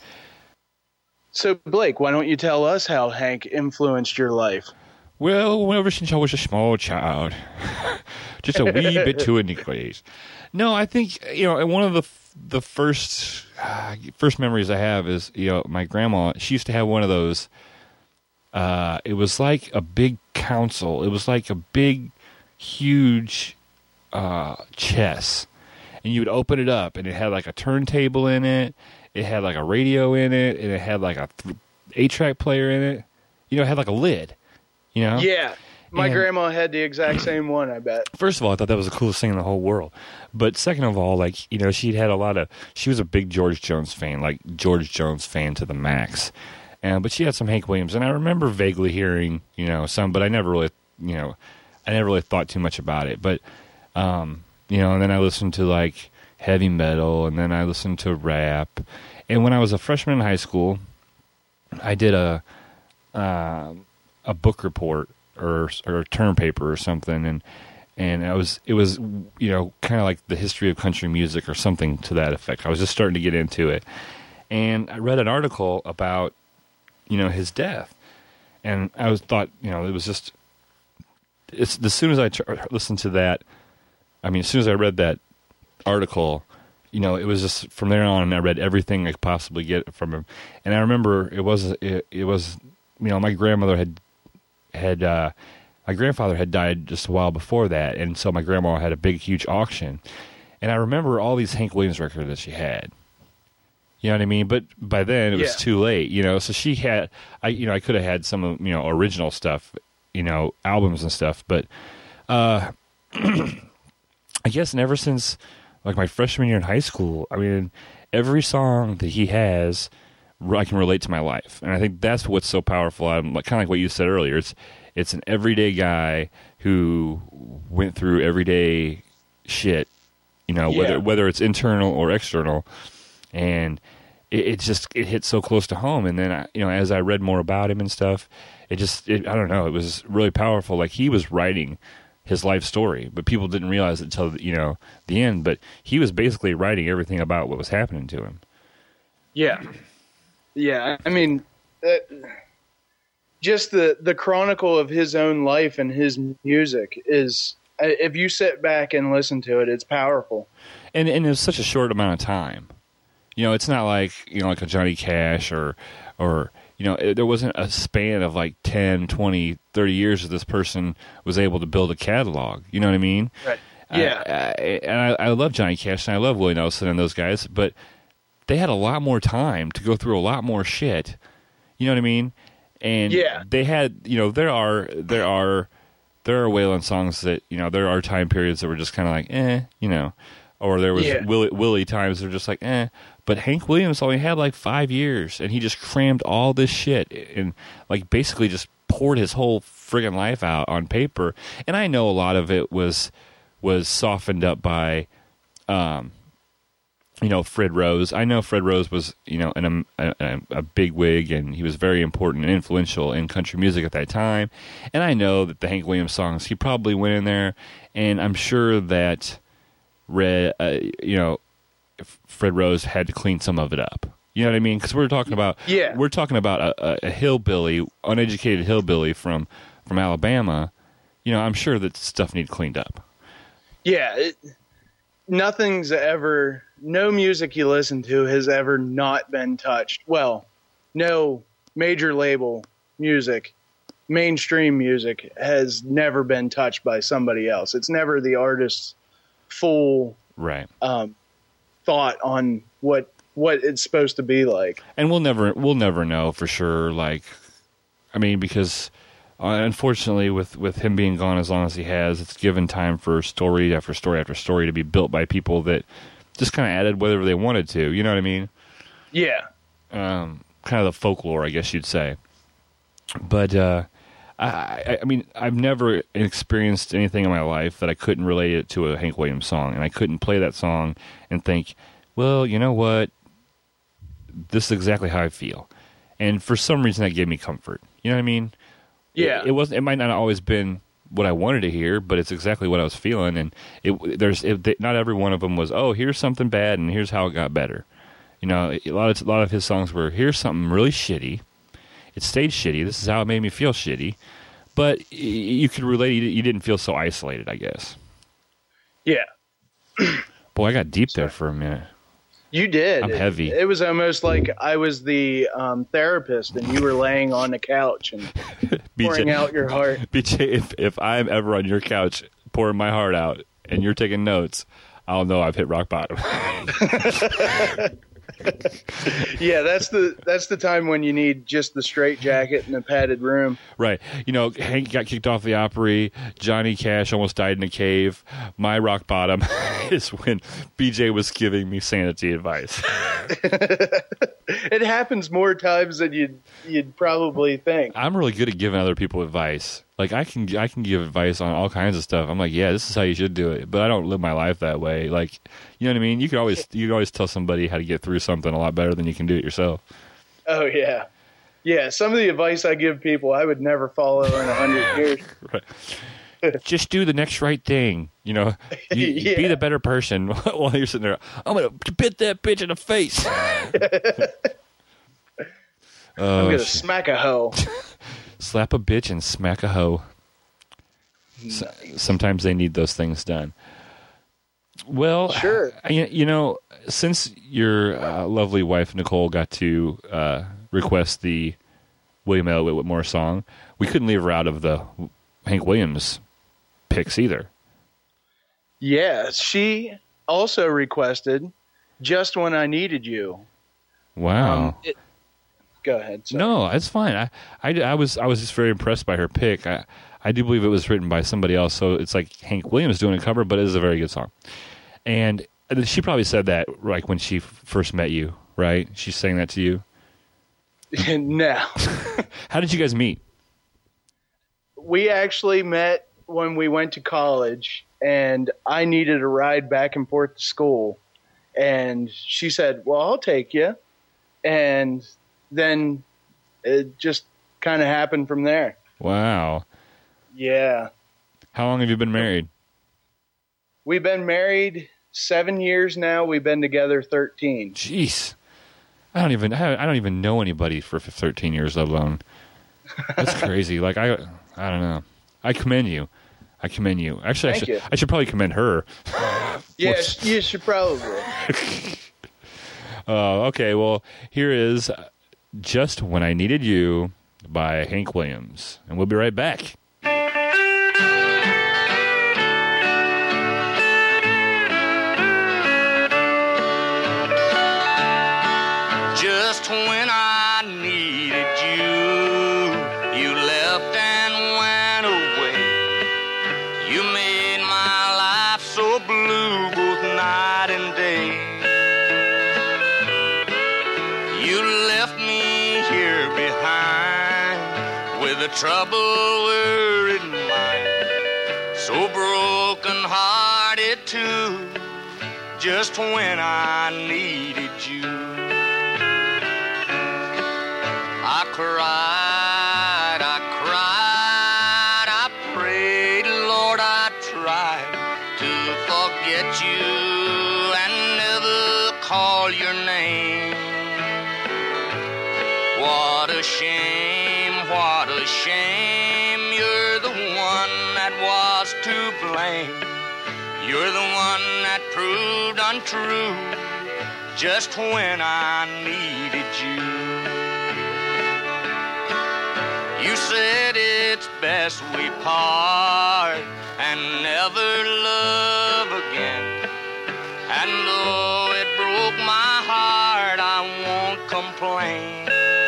So, Blake, why don't you tell us how Hank influenced your life? Well, ever since I was a small child. Just a wee bit too anyways. No, I think, you know, one of the the first uh, first memories I have is, you know, my grandma, she used to have one of those, uh, it was like a big console. It was like a big, huge uh, chess. And you would open it up, and it had like a turntable in it. It had like a radio in it, and it had like a th- eight-track player in it. You know, it had like a lid, you know? Yeah. My and, grandma had the exact same one, I bet. First of all, I thought that was the coolest thing in the whole world. But second of all, like, you know, she'd had a lot of, she was a big George Jones fan, like George Jones fan to the max. And, but she had some Hank Williams, and I remember vaguely hearing, you know, some, but I never really, you know, I never really thought too much about it. But, um, you know, and then I listened to, like, heavy metal, and then I listened to rap. And when I was a freshman in high school, I did a, uh, a book report or or a term paper or something, and and I was it was you know kind of like the history of country music or something to that effect. I was just starting to get into it, and I read an article about you know his death, and I was thought you know it was just it's as soon as I tr- listened to that, I mean as soon as I read that article, you know it was just from there on I read everything I could possibly get from him, and I remember it was it, it was you know my grandmother had. had uh, my grandfather had died just a while before that, and so my grandma had a big, huge auction. And I remember all these Hank Williams records that she had. You know what I mean? But by then, it was Yeah. too late, you know? So she had, I you know, I could have had some of, you know, original stuff, you know, albums and stuff, but uh, I guess never since, like, my freshman year in high school, I mean, every song that he has, I can relate to my life, and I think that's what's so powerful. I'm like, kind of like what you said earlier. It's it's an everyday guy who went through everyday shit, you know, whether Yeah. whether it's internal or external, and it, it just it hit so close to home. And then I, you know, as I read more about him and stuff, it just it, I don't know, it was really powerful. Like he was writing his life story, but people didn't realize it until you know the end. But he was basically writing everything about what was happening to him. Yeah. Yeah, I mean, uh, just the, the chronicle of his own life and his music is, if you sit back and listen to it, it's powerful. And and it was such a short amount of time. You know, it's not like, you know, like a Johnny Cash or, or you know, it, there wasn't a span of like ten, twenty, thirty years that this person was able to build a catalog. You know what I mean? Right. Yeah. I, I, and I, I love Johnny Cash and I love Willie Nelson and those guys, but they had a lot more time to go through a lot more shit. You know what I mean? And yeah. they had, you know, there are there are there are Waylon songs that, you know, there are time periods that were just kind of like, eh, you know, or there was yeah. Willie, Willie times that were just like, eh. But Hank Williams only had like five years, and he just crammed all this shit and like basically just poured his whole friggin' life out on paper. And I know a lot of it was was softened up by. Um, You know, Fred Rose. I know Fred Rose was, you know, an, a, a, a big wig, and he was very important and influential in country music at that time. And I know that the Hank Williams songs, he probably went in there, and I'm sure that, Red, uh, you know, Fred Rose had to clean some of it up. You know what I mean? Because we're talking about, yeah. we're talking about a, a hillbilly, uneducated hillbilly from from Alabama. You know, I'm sure that stuff needs cleaned up. Yeah, it, nothing's ever. No music you listen to has ever not been touched. Well, no major label music, mainstream music has never been touched by somebody else. It's never the artist's full right um, thought on what what it's supposed to be like. And we'll never we'll never know for sure. Like, I mean, because uh, unfortunately, with with him being gone as long as he has, it's given time for story after story after story to be built by people that just kind of added whatever they wanted to. You know what I mean? Yeah. Um, kind of the folklore, I guess you'd say. But, uh, I, I, I mean, I've never experienced anything in my life that I couldn't relate it to a Hank Williams song. And I couldn't play that song and think, well, you know what? This is exactly how I feel. And for some reason, that gave me comfort. You know what I mean? Yeah. It, it wasn't. It might not have always been what I wanted to hear, but it's exactly what I was feeling. And it, there's it, not every one of them was, oh, here's something bad, and here's how it got better. You know, a lot of a lot of his songs were, here's something really shitty. It stayed shitty. This is how it made me feel shitty. But you could relate. You didn't feel so isolated, I guess. Yeah. Boy, I got deep there for a minute. You did. I'm heavy. It, it was almost like I was the um, therapist and you were laying on the couch and pouring out your heart. B J, if, if I'm ever on your couch pouring my heart out and you're taking notes, I'll know I've hit rock bottom. Yeah, that's the that's the time when you need just the straight jacket and a padded room. Right. You know, Hank got kicked off the Opry. Johnny Cash almost died in a cave. My rock bottom is when B J was giving me sanity advice. It happens more times than you'd you'd probably think. I'm really good at giving other people advice. Like I can I can give advice on all kinds of stuff. I'm like, yeah, this is how you should do it. But I don't live my life that way. Like, you know what I mean? You can always you can always tell somebody how to get through something a lot better than you can do it yourself. Oh yeah, yeah. Some of the advice I give people, I would never follow in a hundred years. Right. Just do the next right thing. You know, you, Yeah. be the better person while you're sitting there. I'm gonna bit that bitch in the face. Oh, I'm gonna shit. smack a hoe. Slap a bitch and smack a hoe. S- sometimes they need those things done. Well, Sure. You, you know, since your uh, lovely wife Nicole got to uh, request the William Elliott Whitmore song, we couldn't leave her out of the Hank Williams picks either. Yeah, she also requested "Just When I Needed You." Wow. Um, it, go ahead. Sorry. No, it's fine. I, I, I was I was just very impressed by her pick. I, I do believe it was written by somebody else, so it's like Hank Williams doing a cover, but it is a very good song. And she probably said that like when she f- first met you, right? She sang that to you. No. How did you guys meet? We actually met when we went to college, and I needed a ride back and forth to school. And she said, well, I'll take you. And then it just kind of happened from there. Wow. Yeah. How long have you been married? We've been married seven years now. We've been together thirteen. Jeez. I don't even I don't even know anybody for thirteen years, let alone. That's crazy. Like I I don't know. I commend you. I commend you. Actually, Thank I should you. I should probably commend her. Yes, you should probably. Uh, okay, well, here is Just When I Needed You by Hank Williams. And we'll be right back. Just when I needed you, you left and went away. You made my life so blue both night and day. You left me here behind with a trouble worried mind, so broken hearted too. Just when I needed you, I cried, I cried, I prayed, Lord, I tried to forget you and never call your name. What a shame, what a shame, you're the one that was to blame. You're the one that proved untrue just when I needed you. You said it's best we part and never love again. And though it broke my heart, I won't complain.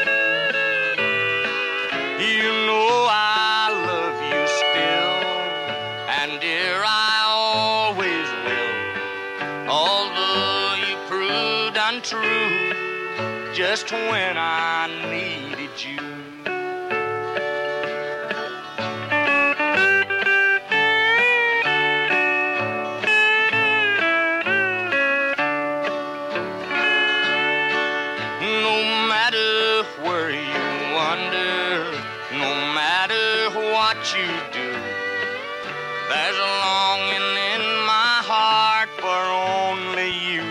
You know I love you still, and dear, I always will. Although you proved untrue just when I needed you. No matter where what you do. There's a longing in my heart for only you.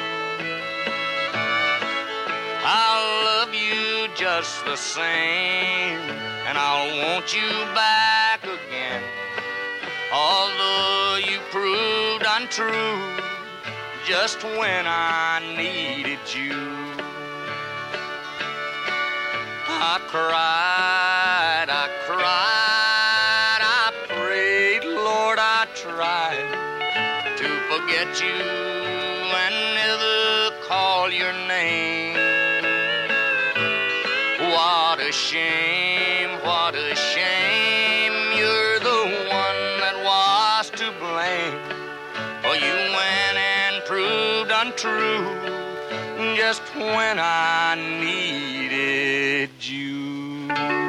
I'll love you just the same, and I'll want you back again. Although you proved untrue just when I needed you. I cried, I cried, I prayed, Lord, I tried to forget you and never call your name. What a shame, what a shame, you're the one that was to blame. For you went and proved untrue just when I needed you.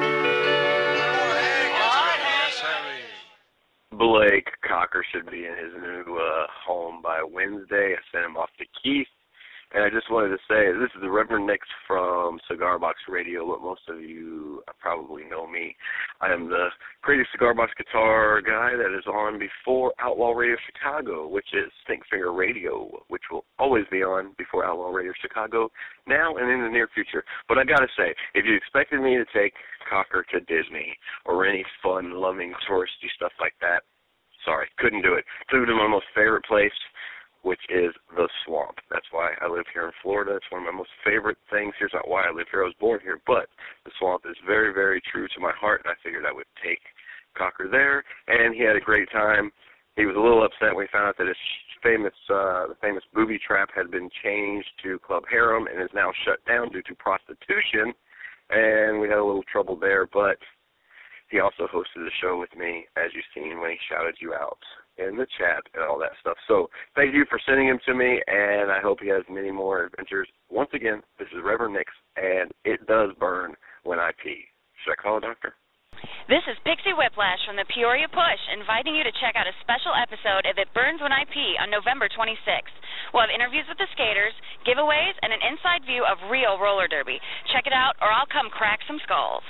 Blake Cocker should be in his new uh, home by Wednesday. I sent him off to Keith. And I just wanted to say, this is the Reverend Nix from Cigar Box Radio. What most of you probably know me. I am the creative Cigar Box guitar guy that is on before Outlaw Radio Chicago, which is Stink Finger Radio, which will always be on before Outlaw Radio Chicago, now and in the near future. But I got to say, if you expected me to take Cocker to Disney or any fun, loving, touristy stuff like that, sorry, couldn't do it. Flew to my most favorite place, which is the swamp. That's why I live here in Florida. It's one of my most favorite things. Here's not why I live here. I was born here, but the swamp is very, very true to my heart, and I figured I would take Cocker there, and he had a great time. He was a little upset when he found out that his famous, uh, the famous booby trap had been changed to Club Harem and is now shut down due to prostitution, and we had a little trouble there, but he also hosted the show with me, as you've seen when he shouted you out in the chat and all that stuff. So thank you for sending him to me, and I hope he has many more adventures. Once again, this is Reverend Nix, and it does burn when I pee. Should I call a doctor? This is Pixie Whiplash from the Peoria Push, inviting you to check out a special episode of It Burns When I Pee on November twenty-sixth. We'll have interviews with the skaters, giveaways, and an inside view of real roller derby. Check it out, or I'll come crack some skulls.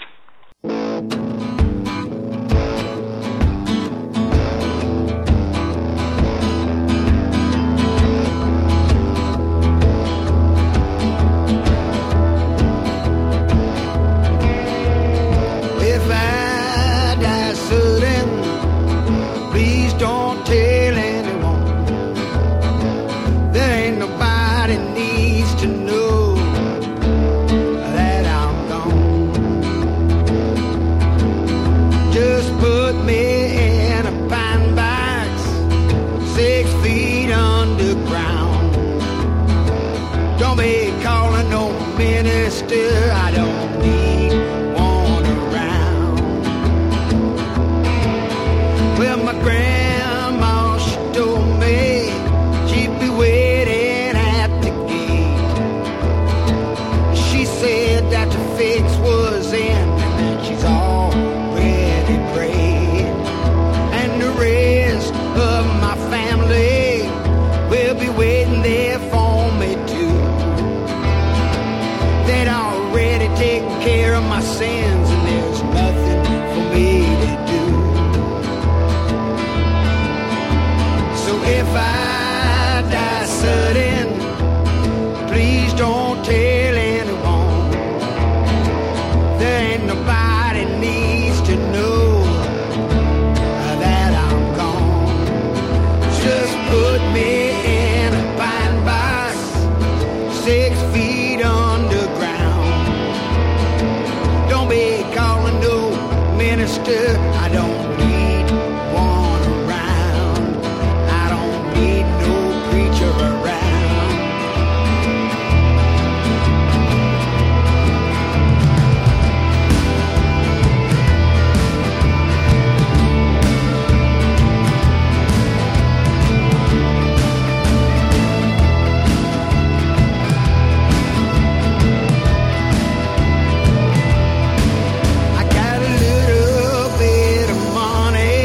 I don't need one around. Well, my grandma, she told me she'd be waiting at the gate. She said that the fix was in and that she's already prayed. And the rest of my family will be waiting there for me too. They'd already taken care of my sins, and there's nothing for me to do. So if I die sudden, please don't tell anyone. There ain't nobody needs to know that I'm gone. Just put me in a pine box, six feet underground. Don't be calling no minister. I don't need one around. I don't need no preacher around. I got a little bit of money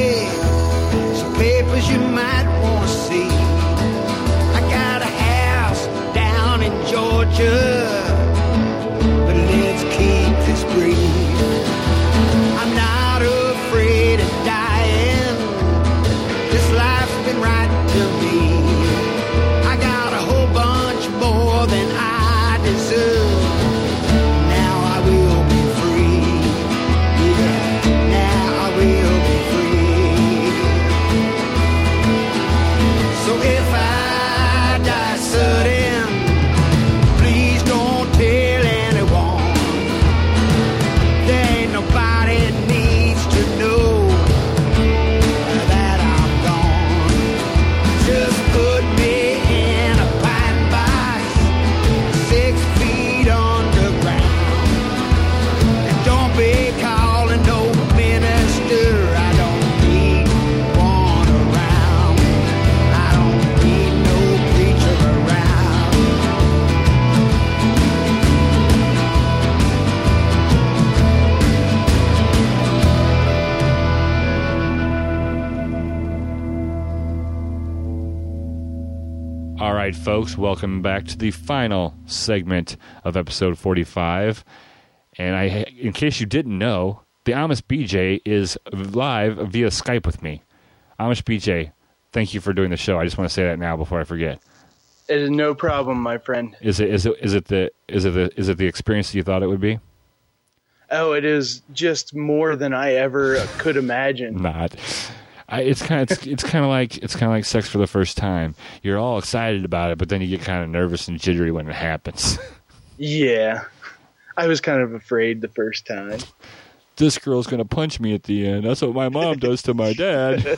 All right, folks, welcome back to the final segment of episode forty-five. And I, in case you didn't know, the Amish B J is live via Skype with me. Amish B J, thank you for doing the show. I just want to say that now before I forget. It is no problem, my friend. Is it is it is it the is it the is it the experience that you thought it would be? Oh, it is just more than I ever could imagine. Not. I, it's kind of it's, it's kind of like it's kind of like sex for the first time. You're all excited about it, but then you get kind of nervous and jittery when it happens. Yeah, I was kind of afraid the first time. This girl's gonna punch me at the end. That's what my mom does to my dad.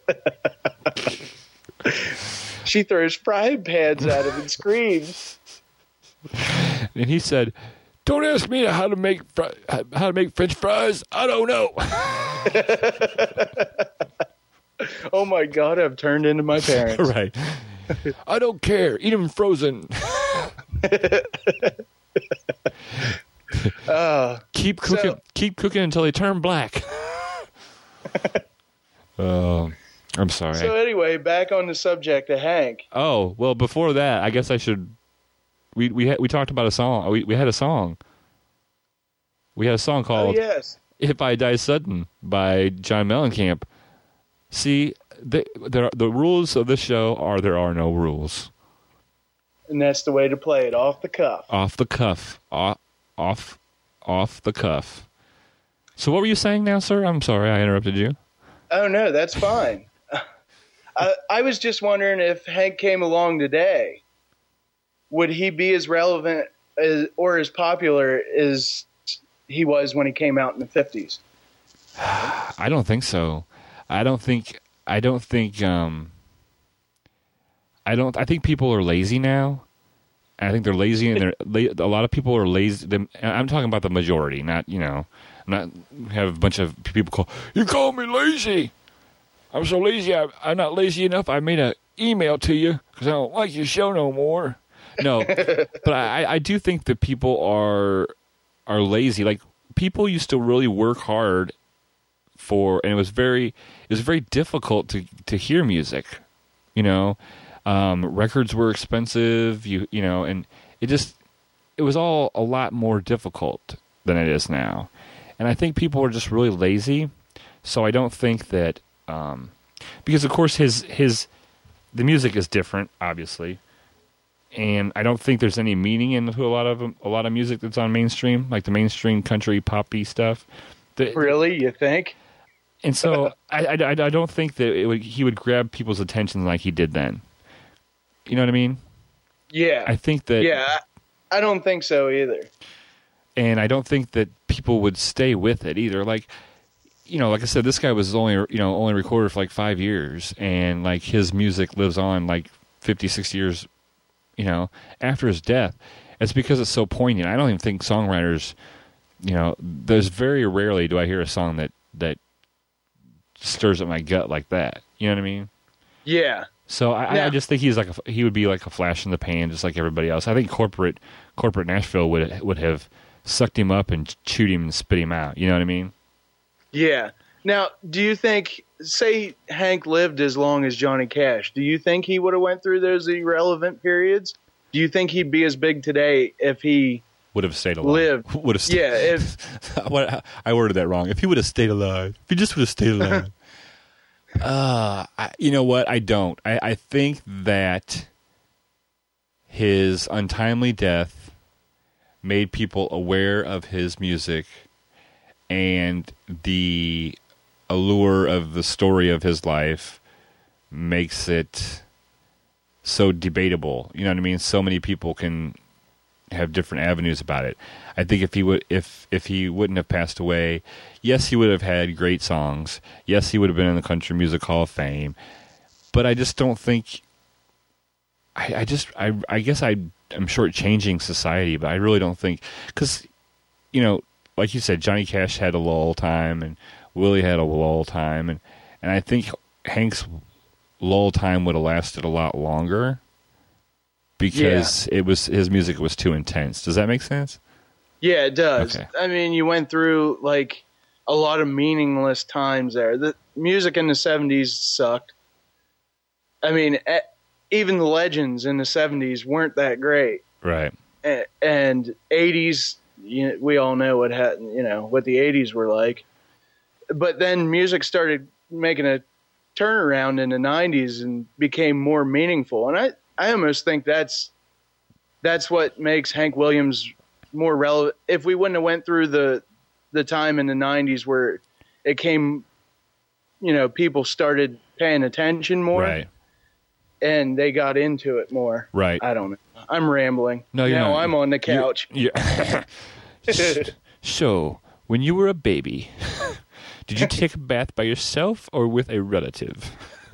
She throws frying pans at him and screams. And he said, "Don't ask me how to make fr- how to make French fries. I don't know." Oh my God, I've turned into my parents. Right. I don't care. Eat them frozen. uh, keep cooking. So, keep cooking until they turn black. Oh, I'm sorry. So anyway, back on the subject of Hank. Oh well, before that, I guess I should. We we had, we talked about a song. We we had a song. We had a song called oh, yes. "If I Die Sudden" by John Mellencamp. See, the, there, the rules of this show are there are no rules. And that's the way to play it, off the cuff. Off the cuff. Off, off, off the cuff. So what were you saying now, sir? I'm sorry, I interrupted you. Oh, no, that's fine. I, I was just wondering if Hank came along today, would he be as relevant as, or as popular as he was when he came out in the fifties? I don't think so. I don't think. I don't think. Um, I don't. I think people are lazy now. I think they're lazy, and they're a lot of people are lazy. I'm talking about the majority, not you know, not have a bunch of people call you call me lazy. I'm so lazy. I, I'm not lazy enough. I made an email to you because I don't like your show no more. No, but I, I do think that people are are lazy. Like people used to really work hard for, and it was very it was very difficult to to hear music. You know, um, records were expensive. You you know, and it just it was all a lot more difficult than it is now. And I think people are just really lazy. So I don't think that um, because of course his his the music is different, obviously. And I don't think there's any meaning into a lot of a lot of music that's on mainstream, like the mainstream country poppy stuff. The, really, you think? And so I, I, I don't think that it would, he would grab people's attention like he did then. You know what I mean? Yeah. I think that. Yeah, I don't think so either. And I don't think that people would stay with it either. Like, you know, like I said, this guy was only you know only recorded for like five years, and like his music lives on like fifty, sixty years. You know, after his death, it's because it's so poignant. I don't even think songwriters, you know, there's very rarely do I hear a song that, that stirs up my gut like that. You know what I mean? Yeah. So I, yeah. I just think he's like a, he would be like a flash in the pan, just like everybody else. I think corporate corporate Nashville would would have sucked him up and chewed him and spit him out. You know what I mean? Yeah. Now, do you think, say Hank lived as long as Johnny Cash, do you think he would have went through those irrelevant periods? Do you think he'd be as big today if he would have stayed alive? Lived? Would have. St- yeah. If I worded that wrong. If he would have stayed alive, if he just would have stayed alive. uh, I, you know what? I don't. I, I think that his untimely death made people aware of his music and the allure of the story of his life makes it so debatable. You know what I mean? So many people can have different avenues about it. I think if he would, if if he wouldn't have passed away, yes, he would have had great songs. Yes, he would have been in the Country Music Hall of Fame. But I just don't think. I, I just I I guess I am shortchanging society, but I really don't think because you know, like you said, Johnny Cash had a lull time and Willie had a lull time, and, and I think Hank's lull time would have lasted a lot longer because yeah. it was his music was too intense. Does that make sense? Yeah, it does. Okay. I mean, you went through like a lot of meaningless times there. The music in the seventies sucked. I mean, even the legends in the seventies weren't that great. Right. A- and eighties, you know, we all know what had, you know, what the eighties were like. But then music started making a turnaround in the nineties and became more meaningful. And I, I almost think that's that's what makes Hank Williams more relevant. If we wouldn't have went through the the time in the nineties where it came, you know, people started paying attention more, right, and they got into it more. Right. I don't know. I'm rambling. No, you're now not. I'm on the couch. You're, you're so, when you were a baby, did you take a bath by yourself or with a relative?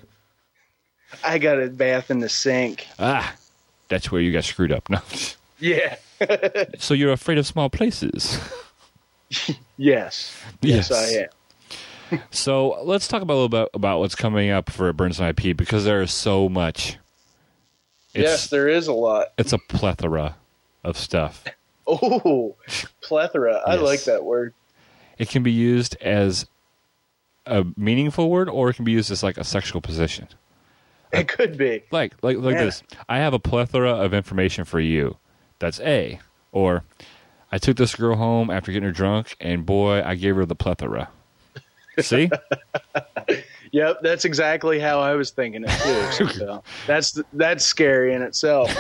I got a bath in the sink. Ah, that's where you got screwed up. No. Yeah. So you're afraid of small places? Yes. Yes, Yes. I am. So let's talk about a little bit about what's coming up for Burns and I P, because there is so much. It's, Yes, there is a lot. It's a plethora of stuff. Oh, plethora. I Yes. like that word. It can be used as a meaningful word, or it can be used as like a sexual position. It could be. Like like like Yeah. this. I have a plethora of information for you. That's A. Or I took this girl home after getting her drunk, and boy, I gave her the plethora. See? Yep, that's exactly how I was thinking it too. So that's that's scary in itself.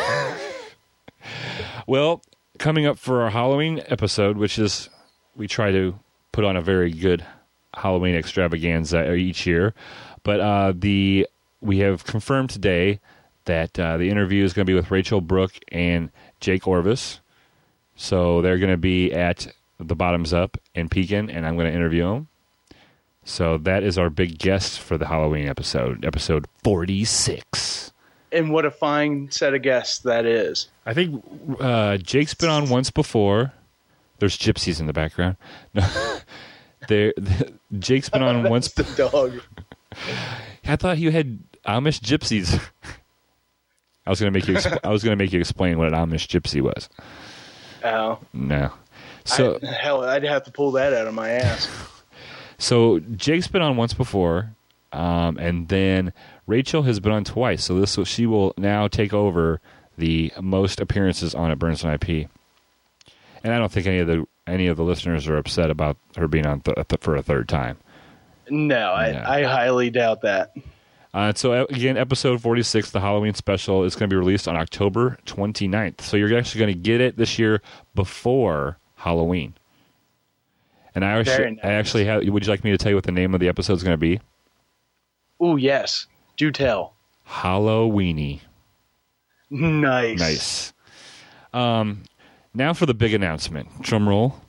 Well, coming up for our Halloween episode, which is, we try to put on a very good Halloween extravaganza each year, but uh, the we have confirmed today that uh, the interview is going to be with Rachel Brooke and Jake Orvis. So they're going to be at the Bottoms Up in Pekin, and I'm going to interview them. So that is our big guest for the Halloween episode, episode forty-six. And what a fine set of guests that is. I think uh, Jake's been on once before. There's gypsies in the background. No, there. Jake's been on once. The dog. I thought you had Amish gypsies. I was gonna make you. Exp- I was gonna make you explain what an Amish gypsy was. Oh. No. So I, hell, I'd have to pull that out of my ass. So Jake's been on once before, um, and then Rachel has been on twice. So this will, she will now take over the most appearances on at Burns and I P. And I don't think any of the any of the listeners are upset about her being on th- th- for a third time. No, I, No. I highly doubt that. Uh, so uh, again, episode forty-six, the Halloween special, is going to be released on October twenty-ninth. So you're actually going to get it this year before Halloween. And I actually, Very nice. I actually have. Would you like me to tell you what the name of the episode is going to be? Oh yes, do tell. Halloweeny. Nice. Nice. Um, now for the big announcement. Drum roll.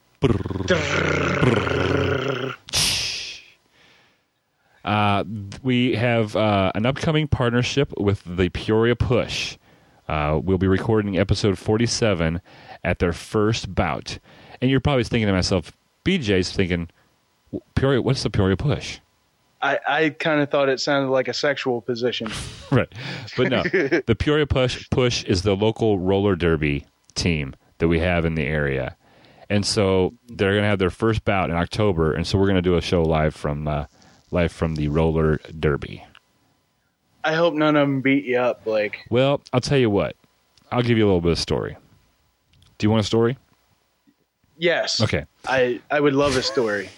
Uh, we have uh, an upcoming partnership with the Peoria Push. Uh, we'll be recording episode forty-seven at their first bout. And you're probably thinking to myself, B J's thinking, Peoria, what's the Peoria Push? I, I kind of thought it sounded like a sexual position. Right. But no, the Peoria Push Push is the local roller derby team that we have in the area. And so they're going to have their first bout in October, and so we're going to do a show live from uh, live from the roller derby. I hope none of them beat you up, Blake. Well, I'll tell you what. I'll give you a little bit of story. Do you want a story? Yes. Okay. I, I would love a story.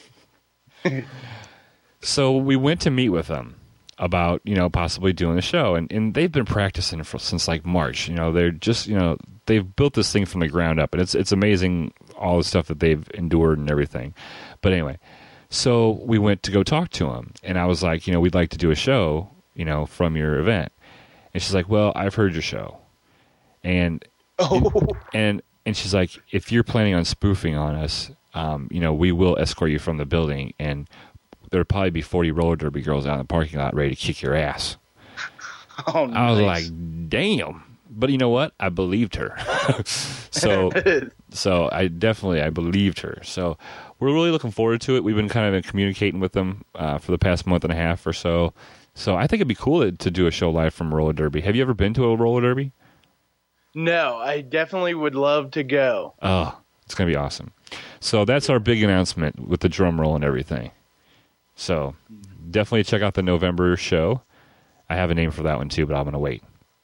So we went to meet with them about, you know, possibly doing the show, and, and they've been practicing for, since like March. You know, they're just, you know, they've built this thing from the ground up, and it's it's amazing all the stuff that they've endured and everything. But anyway, so we went to go talk to them, and I was like, you know, we'd like to do a show, you know, from your event. And she's like, well, I've heard your show, and oh. and and she's like, if you're planning on spoofing on us, um, you know, we will escort you from the building, and there'll probably be forty roller derby girls out in the parking lot ready to kick your ass. Oh, nice. I was like, damn. But you know what? I believed her. so so I definitely, I believed her. So we're really looking forward to it. We've been kind of communicating with them uh, for the past month and a half or so. So I think it'd be cool to, to do a show live from roller derby. Have you ever been to a roller derby? No, I definitely would love to go. Oh, it's going to be awesome. So that's our big announcement with the drum roll and everything. So definitely check out the November show. I have a name for that one too, but I'm going to wait.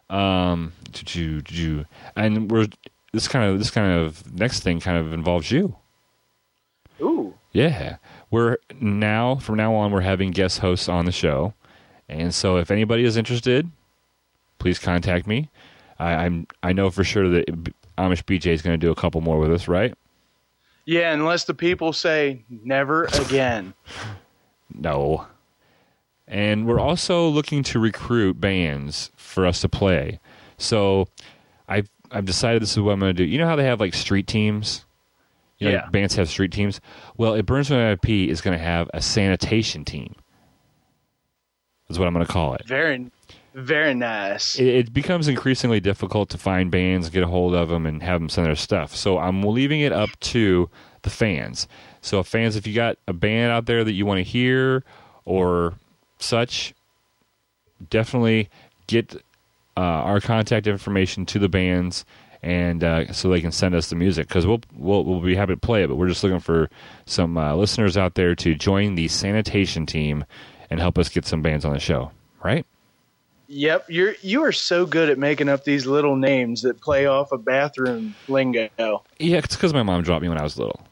Um, did you, did you, and we're this kind of this kind of next thing kind of involves you. Ooh. Yeah, we're now from now on we're having guest hosts on the show, and so if anybody is interested, please contact me. I, I'm I know for sure that Amish B J is going to do a couple more with us, right? Yeah, unless the people say never again. No. And we're also looking to recruit bands for us to play. So I've, I've decided this is what I'm going to do. You know how they have like street teams? You know, Yeah. like bands have street teams? Well, at Burns One I P is going to have a sanitation team. Is what I'm going to call it. Very, very nice. It, it becomes increasingly difficult to find bands, get a hold of them, and have them send their stuff. So I'm leaving it up to the fans. So fans, if you got a band out there that you want to hear or such, definitely get uh, our contact information to the bands, and uh, so they can send us the music, because we'll, we'll we'll be happy to play it. But we're just looking for some uh, listeners out there to join the sanitation team and help us get some bands on the show, right? Yep, you're you are so good at making up these little names that play off of bathroom lingo. Yeah, it's because my mom dropped me when I was little.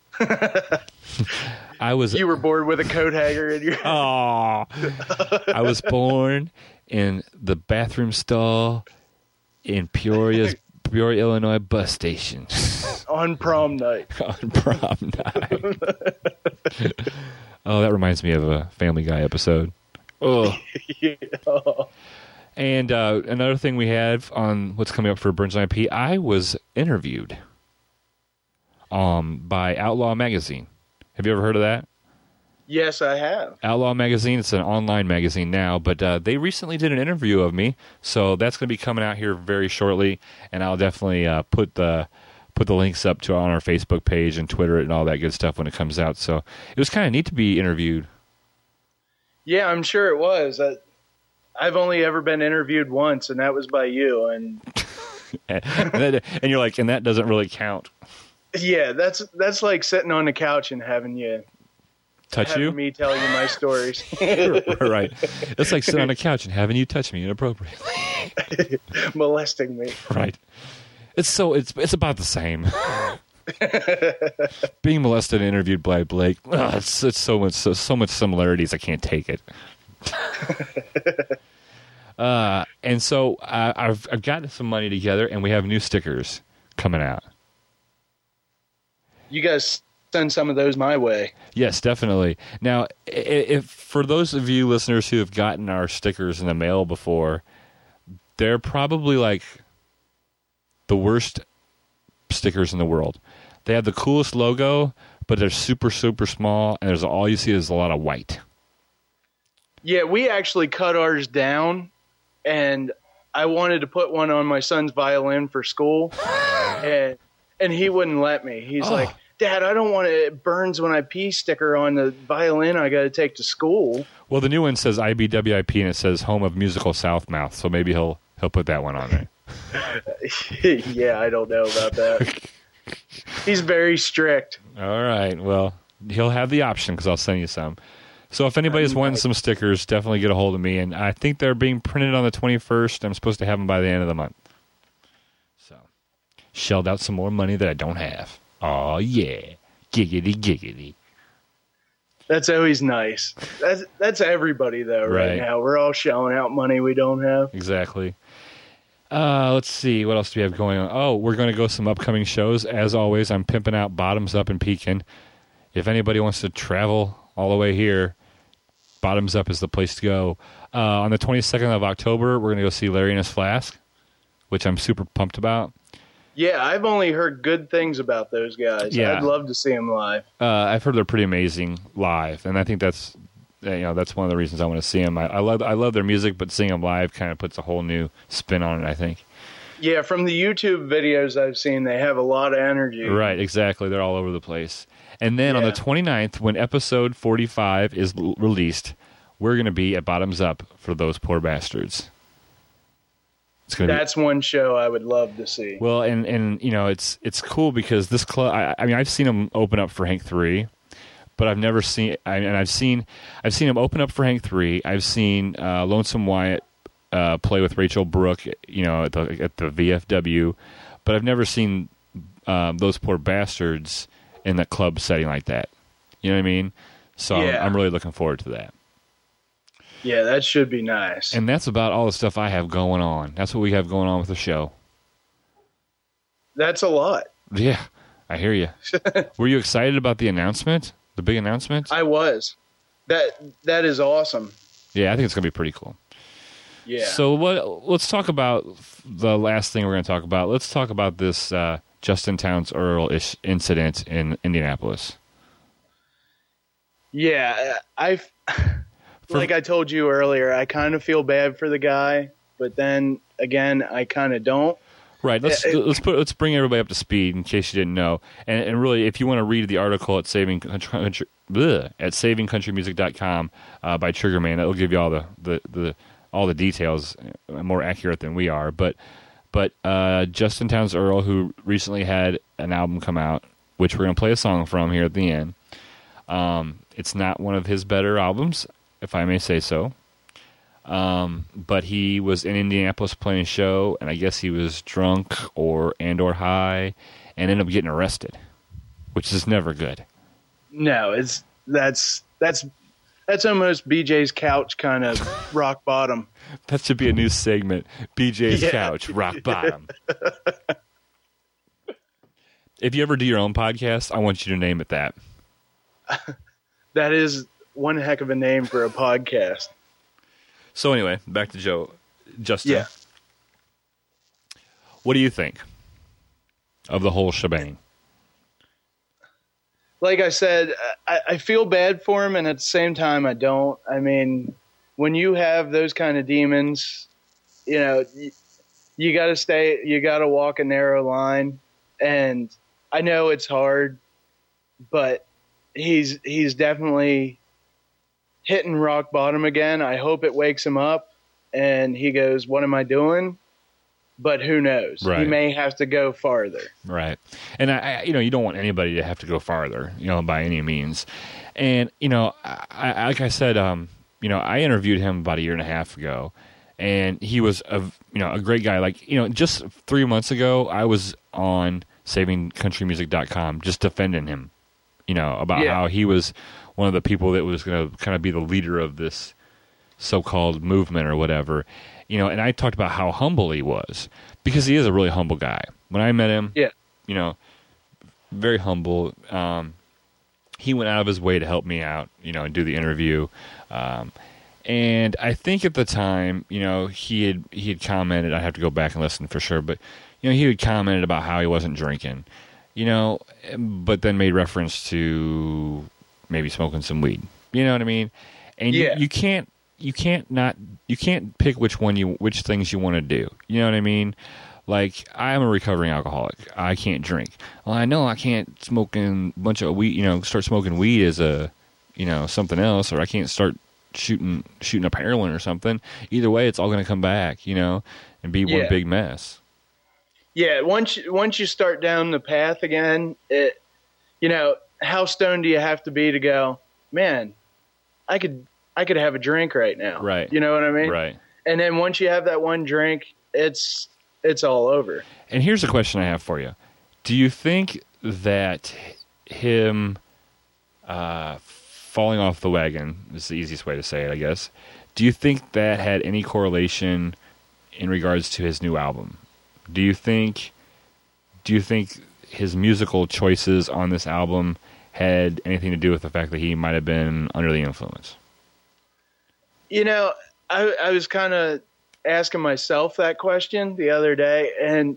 I was. You were born with a coat hanger in your. Oh, I was born in the bathroom stall in Peoria's Peoria, Illinois bus station on prom night. on prom night. Oh, that reminds me of a Family Guy episode. Oh. Yeah. And uh, another thing we have on what's coming up for Burns I P, I was interviewed um, by Outlaw Magazine. Have you ever heard of that? Yes, I have. Outlaw Magazine, it's an online magazine now, but uh, they recently did an interview of me, so that's going to be coming out here very shortly, and I'll definitely uh, put the put the links up to on our Facebook page and Twitter and all that good stuff when it comes out. So it was kind of neat to be interviewed. Yeah, I'm sure it was. I, I've only ever been interviewed once, and that was by you. And and, that, and you're like, and that doesn't really count. Yeah, that's that's like sitting on the couch and having you touch having you, me tell you my stories. Right. It's like sitting on the couch and having you touch me inappropriately, molesting me. Right. It's so it's it's about the same. Being molested and interviewed by Blake, oh, it's it's so much so, so much similarities. I can't take it. uh, and so uh, I've I've gotten some money together, and we have new stickers coming out. You guys send some of those my way. Yes, definitely. Now, if for those of you listeners who have gotten our stickers in the mail before, they're probably like the worst stickers in the world. They have the coolest logo, but they're super, super small, and there's all you see is a lot of white. Yeah, we actually cut ours down, and I wanted to put one on my son's violin for school, and and he wouldn't let me. He's Oh. like, Dad, I don't want a Burns When I Pee sticker on the violin I got to take to school. Well, the new one says I B W I P, and it says Home of Musical Southmouth, so maybe he'll he'll put that one on there. Yeah, I don't know about that. He's very strict. All right. Well, he'll have the option because I'll send you some. So if anybody's wanting some stickers, definitely get a hold of me. And I think they're being printed on the twenty-first. I'm supposed to have them by the end of the month. So shelled out some more money that I don't have. Oh, yeah. Giggity, giggity. That's always nice. That's that's everybody, though, right, Right. now. We're all shelling out money we don't have. Exactly. Uh, let's see. What else do we have going on? Oh, we're going to go some upcoming shows. As always, I'm pimping out Bottoms Up in Pekin. If anybody wants to travel all the way here, Bottoms Up is the place to go. Uh, on the twenty-second of October, we're going to go see Larry and His Flask, which I'm super pumped about. Yeah, I've only heard good things about those guys. Yeah. I'd love to see them live. Uh, I've heard they're pretty amazing live, and I think that's you know that's one of the reasons I want to see them. I, I love I love their music, but seeing them live kind of puts a whole new spin on it, I think. Yeah, from the YouTube videos I've seen, they have a lot of energy. Right, exactly. They're all over the place. And then on the twenty-ninth, when episode forty-five is l- released, we're going to be at Bottoms Up for Those Poor Bastards. It's going to be That's one show I would love to see. well, and and you know it's it's cool because this club. I, I mean, I've seen them open up for Hank three, but I've never seen. I, and I've seen I've seen them open up for Hank three. I've seen uh, Lonesome Wyatt uh, play with Rachel Brooke, you know, at the at the V F W, but I've never seen uh, Those Poor Bastards in that club setting like that. You know what I mean? So Yeah. I'm, I'm really looking forward to that. Yeah, that should be nice. And that's about all the stuff I have going on. That's what we have going on with the show. That's a lot. Yeah, I hear you. Were you excited about the announcement? The big announcement? I was. That That is awesome. Yeah, I think it's going to be pretty cool. Yeah. So what? Let's talk about the last thing we're going to talk about. Let's talk about this uh, Justin Townes Earl ish incident in Indianapolis. Yeah, I like I told you earlier, I kind of feel bad for the guy, but then again, I kind of don't. Right. Let's It- let's put let's bring everybody up to speed in case you didn't know. And, and really, if you want to read the article at saving country, bleh, at saving country music dot com uh, by Triggerman, that'll give you all the, the, the all the details, uh, more accurate than we are. But but uh, Justin Townes Earl, who recently had an album come out, which we're going to play a song from here at the end. Um, it's not one of his better albums, if I may say so. Um, but he was in Indianapolis playing a show, and I guess he was drunk or and or high, and ended up getting arrested, which is never good. No, it's that's that's that's almost B J's couch kind of rock bottom. That should be a new segment. B J's Yeah. Couch, rock bottom. If you ever do your own podcast, I want you to name it that. That is one heck of a name for a podcast. So anyway, back to Joe, Justin. Yeah. What do you think of the whole shebang? Like I said, I, I feel bad for him, and at the same time, I don't. I mean, when you have those kind of demons, you know, you, you got to stay, you got to walk a narrow line. And I know it's hard, but he's he's definitely hitting rock bottom again. I hope it wakes him up, and he goes, "What am I doing?" But who knows? Right. He may have to go farther. Right. And, I, I, you know, you don't want anybody to have to go farther, you know, by any means. And, you know, I, I, like I said, um, you know, I interviewed him about a year and a half ago, and he was, a, you know, a great guy. Like, you know, just three months ago, I was on saving country music dot com just defending him, you know, about Yeah. how he was one of the people that was going to kind of be the leader of this so-called movement or whatever. You know, and I talked about how humble he was, because he is a really humble guy. When I met him, yeah, you know, very humble. Um, he went out of his way to help me out, you know, and do the interview. Um, and I think at the time, you know, he had he had commented. I have to go back and listen for sure, but you know, he had commented about how he wasn't drinking, you know, but then made reference to maybe smoking some weed. You know what I mean? And Yeah. you, you can't. You can't not you can't pick which one you which things you want to do. You know what I mean? Like, I'm a recovering alcoholic. I can't drink. Well, I know I can't smoke a bunch of weed. You know, start smoking weed as a you know something else, or I can't start shooting shooting up heroin or something. Either way, it's all going to come back. You know, and be one Yeah. big mess. Yeah, once you, once you start down the path again, it, you know, how stoned do you have to be to go, man, I could I could have a drink right now. Right. You know what I mean? Right. And then once you have that one drink, it's it's all over. And here's a question I have for you: do you think that him uh, falling off the wagon is the easiest way to say it, I guess? Do you think that had any correlation in regards to his new album? Do you think do you think his musical choices on this album had anything to do with the fact that he might have been under the influence? You know, I, I was kind of asking myself that question the other day, and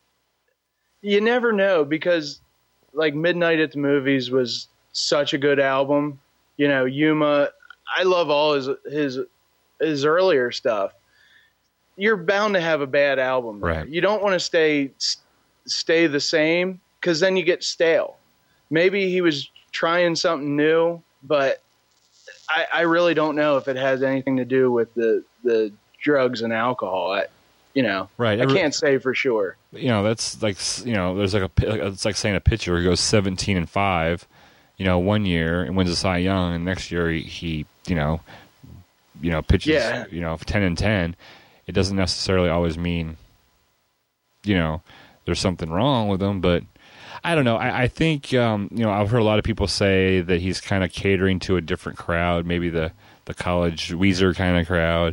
you never know, because like Midnight at the Movies was such a good album. You know, Yuma, I love all his his his earlier stuff. You're bound to have a bad album. Right. You don't want to stay stay the same, because then you get stale. Maybe he was trying something new, but I, I really don't know if it has anything to do with the, the drugs and alcohol. I, you know, Right. I can't say for sure. You know, that's like, you know, there's like a, it's like saying a pitcher who goes seventeen and five, you know, one year and wins a Cy Young, and next year he, he you know, you know, pitches, Yeah. you know, ten and ten. it doesn't necessarily always mean, you know, there's something wrong with him. But I don't know. I, I think, um, you know, I've heard a lot of people say that he's kind of catering to a different crowd, maybe the, the college Weezer kind of crowd.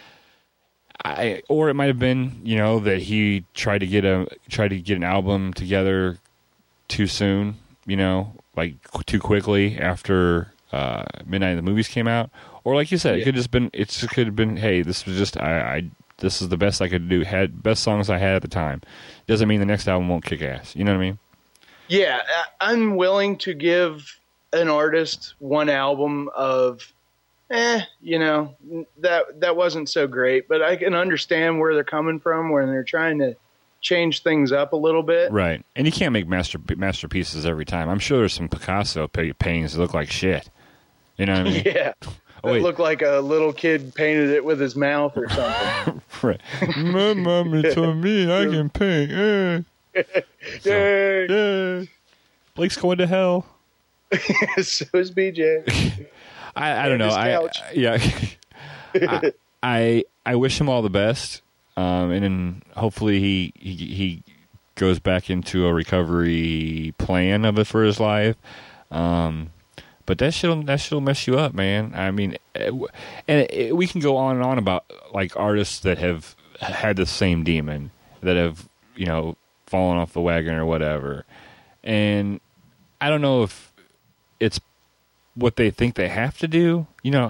I, or it might have been, you know, that he tried to get a tried to get an album together too soon, you know, like too quickly after uh, Midnight of the Movies came out. Or like you said, yeah. it could have just been. It just could have been. Hey, this was just. I, I. This is the best I could do. Had best songs I had at the time. Doesn't mean the next album won't kick ass. You know what I mean? Yeah, I'm willing to give an artist one album of, eh, you know, that that wasn't so great. But I can understand where they're coming from when they're trying to change things up a little bit. Right, and you can't make master masterpieces every time. I'm sure there's some Picasso paintings that look like shit. You know what I mean? Yeah. Oh, it looked like a little kid painted it with his mouth or something. Right. My mommy told me I can paint. Yeah. So, yeah. Blake's going to hell. So is B J. I, I don't know. I, I yeah. I, I I wish him all the best, um, and then hopefully he, he he goes back into a recovery plan of it for his life. Um, But that shit'll that shit'll mess you up, man. I mean, and it, it, we can go on and on about like artists that have had the same demon, that have, you know, fallen off the wagon or whatever. And I don't know if it's what they think they have to do. You know,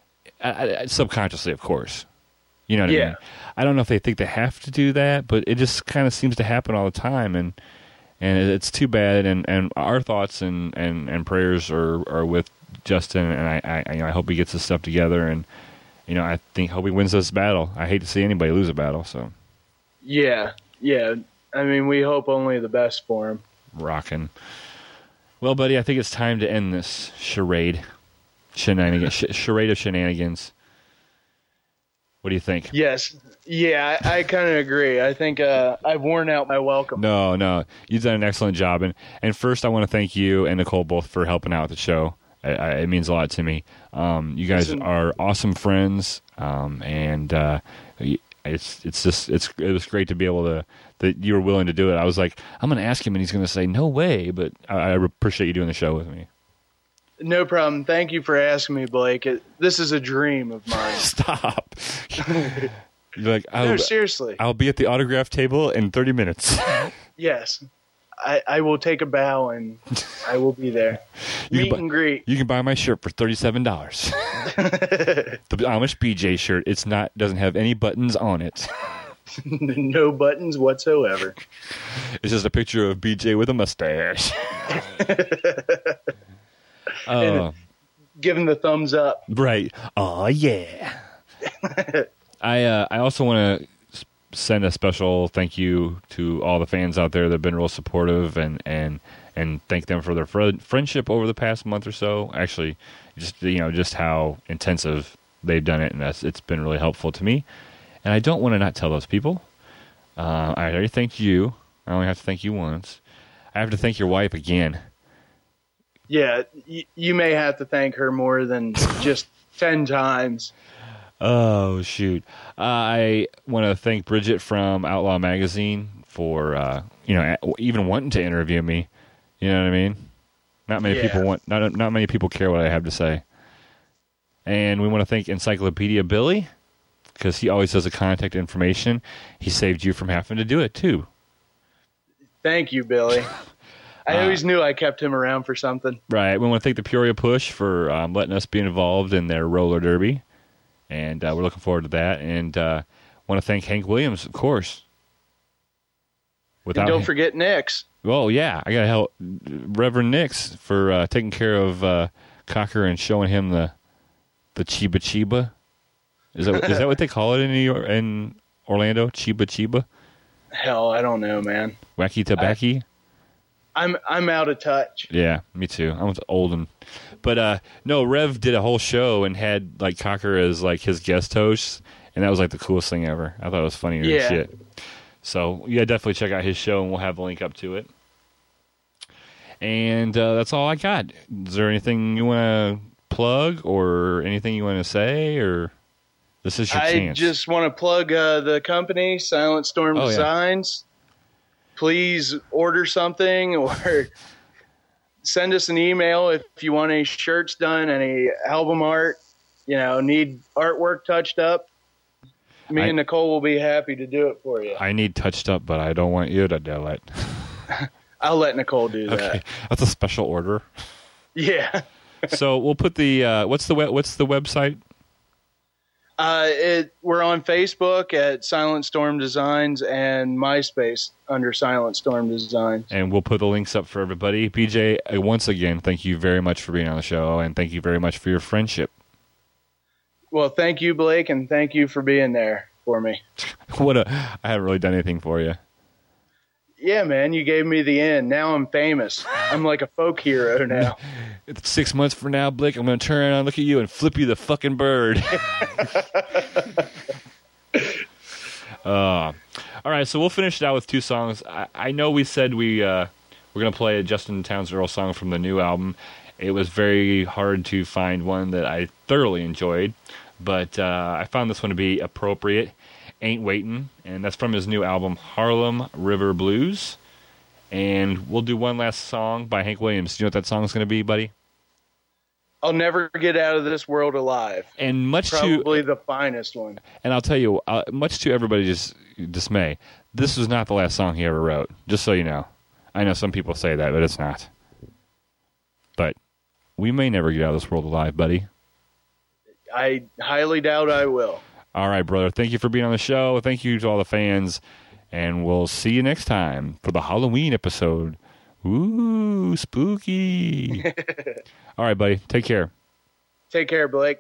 I, I, subconsciously, of course. You know what yeah. I mean? I don't know if they think they have to do that, but it just kind of seems to happen all the time, and. And it's too bad, and, and our thoughts and, and, and prayers are, are with Justin, and I I, you know, I hope he gets his stuff together, and you know I think hope he wins this battle. I hate to see anybody lose a battle, so yeah, yeah. I mean, we hope only the best for him. Rockin'. Well, buddy, I think it's time to end this charade, shenanigans, sh- charade of shenanigans. What do you think? Yes. Yeah, I, I kind of agree. I think uh, I've worn out my welcome. No, no. You've done an excellent job. And, and first, I want to thank you and Nicole both for helping out with the show. I, I, it means a lot to me. Um, you guys Listen. are awesome friends, um, and uh, it's it's just it's it was great to be able to that you were willing to do it. I was like, I'm going to ask him, and he's going to say no way. But I, I appreciate you doing the show with me. No problem. Thank you for asking me, Blake. It, this is a dream of mine. Stop. You're like, I'll, no, seriously. I'll be at the autograph table in thirty minutes. Yes. I, I will take a bow and I will be there. You Meet buy, and greet. You can buy my shirt for thirty-seven dollars. The Amish B J shirt. It's not doesn't have any buttons on it. No buttons whatsoever. It's just a picture of B J with a mustache. Uh, give him the thumbs up. Right. Oh, yeah. I uh, I also want to send a special thank you to all the fans out there that have been real supportive, and, and, and thank them for their fr- friendship over the past month or so. Actually, just you know just how intensive they've done it, and that's it's been really helpful to me. And I don't want to not tell those people. Uh, I already thanked you. I only have to thank you once. I have to thank your wife again. Yeah, y- you may have to thank her more than just ten times. Oh, shoot. Uh, I want to thank Bridget from Outlaw Magazine for, uh, you know, even wanting to interview me. You know what I mean? Not many Yeah. people want, not, not many people care what I have to say. And we want to thank Encyclopedia Billy, because he always does the contact information. He saved you from having to do it, too. Thank you, Billy. I always knew I kept him around for something. Right. We want to thank the Peoria Push for um, letting us be involved in their roller derby. And uh, we're looking forward to that. And uh, want to thank Hank Williams, of course. Without And don't him- forget Nix. Oh, yeah. I got to help Reverend Nix for uh, taking care of uh, Cocker and showing him the the Chiba Chiba. Is that is that what they call it in New York, in Orlando? Chiba Chiba? Hell, I don't know, man. Wacky Tabaki? I'm I'm out of touch. Yeah, me too. I was old and, but uh, no, Rev did a whole show and had like Cocker as like his guest host, and that was like the coolest thing ever. I thought it was funny Yeah. as shit. So yeah, definitely check out his show, and we'll have a link up to it. And uh, that's all I got. Is there anything you want to plug or anything you want to say, or This is your I chance. just want to plug uh, the company, Silent Storm Oh, yeah. Designs. Please order something or send us an email if you want any shirts done, any album art, you know, need artwork touched up. Me I- and Nicole will be happy to do it for you. I need touched up, but I don't want you to do it. I'll let Nicole do that. Okay, that's a special order. Yeah. So we'll put the uh, what's the we- what's the website? Uh, it, we're on Facebook at Silent Storm Designs and MySpace under Silent Storm Designs. And we'll put the links up for everybody. B J, uh, once again, thank you very much for being on the show, and thank you very much for your friendship. Well, thank you, Blake, and thank you for being there for me. What a! I haven't really done anything for you. Yeah, man, you gave me the end. Now I'm famous. I'm like a folk hero now. It's six months from now, Blake, I'm going to turn around and look at you and flip you the fucking bird. uh, all right, so we'll finish it out with two songs. I, I know we said we, uh, we're going to play a Justin Townes Earl song from the new album. It was very hard to find one that I thoroughly enjoyed, but uh, I found this one to be appropriate. Ain't Waitin', and that's from his new album, Harlem River Blues. And we'll do one last song by Hank Williams. Do you know what that song's going to be, buddy? I'll never get out of this world alive. And much Probably to the finest one. and I'll tell you, uh, much to everybody's dismay, this was not the last song he ever wrote. Just so you know, I know some people say that, but it's not. But we may never get out of this world alive, buddy. I highly doubt I will. All right, brother. Thank you for being on the show. Thank you to all the fans. And we'll see you next time for the Halloween episode. Ooh, spooky. All right, buddy. Take care. Take care, Blake.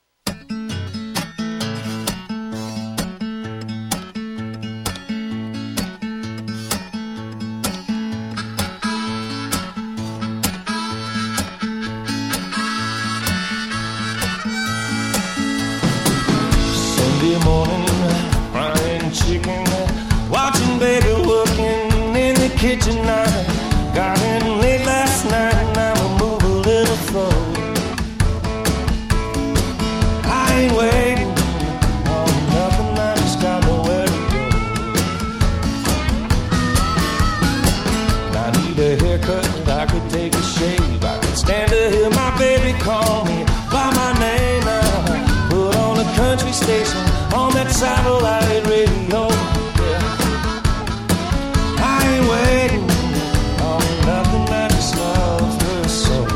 Sunday morning, frying chicken, watching baby working in the kitchen. I got in late last night and I'ma move a little slow. I ain't waiting on nothing, I just got nowhere to go. I need a haircut, I could take a shave, I could stand to hear my baby call me by my name. I put on a country station on that satellite radio. Yeah. I ain't waiting on nothing, I just love her so.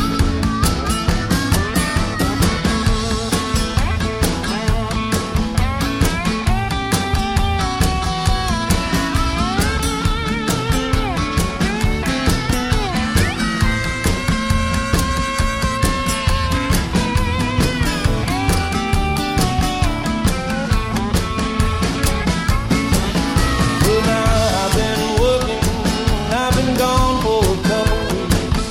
Well, now I've been working, I've been gone for a couple weeks.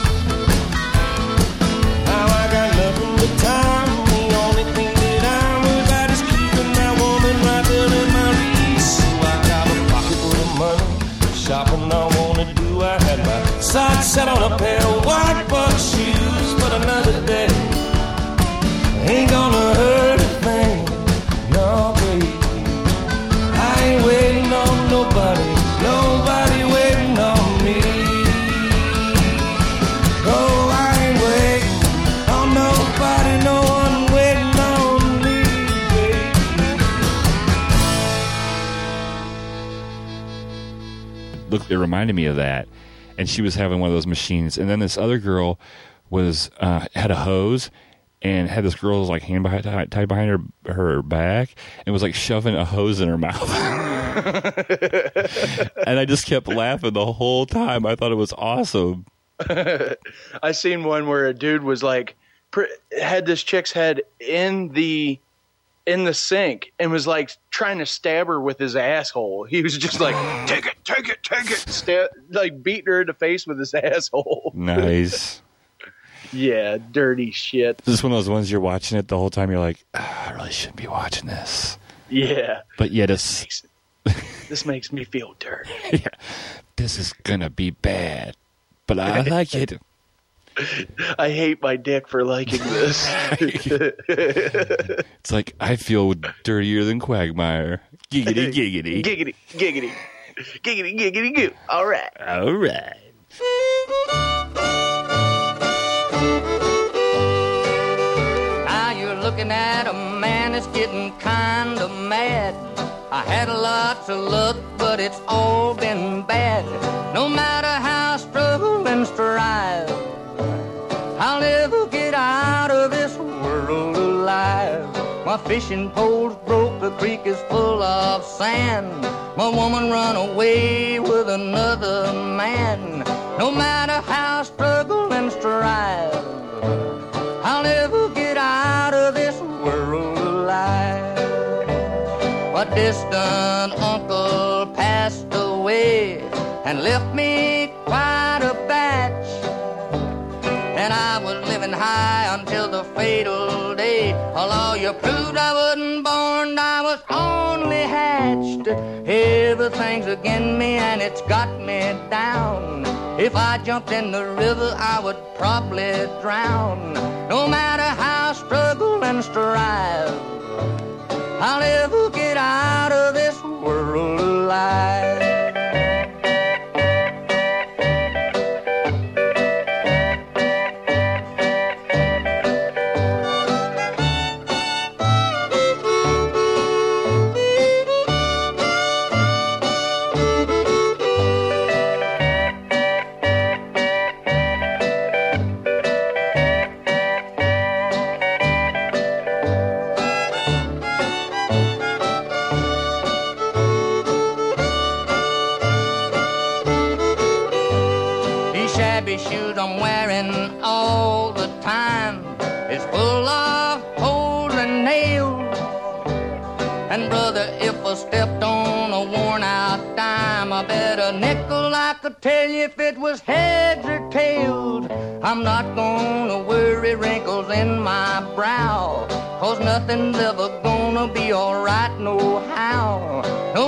Now I got nothing but time. The only thing that I'm worried about is keeping that woman right there in my reach. So I got a pocket full of money, shopping I wanna do. I had my sights set on a pair of white buck shoes, but another day ain't gonna hurt a thing, no baby. I ain't waiting on nobody, nobody waiting on me. Oh, I ain't waiting on nobody, no one waiting on me, baby. Look, it reminded me of that. And she was having one of those machines. And then this other girl was uh, had a hose and had this girl's like hand behind, tied behind her her back and was like shoving a hose in her mouth. And I just kept laughing the whole time. I thought it was awesome. I seen one where a dude was like pr- had this chick's head in the in the sink and was like trying to stab her with his asshole. He was just like, take it, take it, take it, Sta- like beating her in the face with his asshole. Nice. Yeah, dirty shit. This is one of those ones you're watching it the whole time. You're like, ah, I really shouldn't be watching this. Yeah. But yet it's... This makes me feel dirty. Yeah. This is going to be bad. But I like it. I hate my dick for liking this. It's like, I feel dirtier than Quagmire. Giggity, giggity. Giggity, giggity. Giggity, giggity, goo. All right. All right. Now you're looking at a man that's getting kind of mad. I had a lot of luck, but it's all been bad. No matter how I struggle and strive, I'll never get out of this world alive. My fishing pole's broke, the creek is full of sand. My woman run away with another man. No matter how I struggle and strive, I'll never get out of this world alive. My distant uncle passed away and left me quite a batch. And I was living high until the fatal day. A lawyer proved I wasn't born, I was only hatched. Everything's against me and it's got me down. If I jumped in the river, I would probably drown. No matter how I struggle and strive, I'll never get out of this world alive. Shoes I'm wearing all the time is full of holes and nails. And brother, if I stepped on a worn out dime, I bet a nickel I could tell you if it was heads or tails. I'm not gonna worry wrinkles in my brow, 'cause nothing's ever gonna be alright no how. No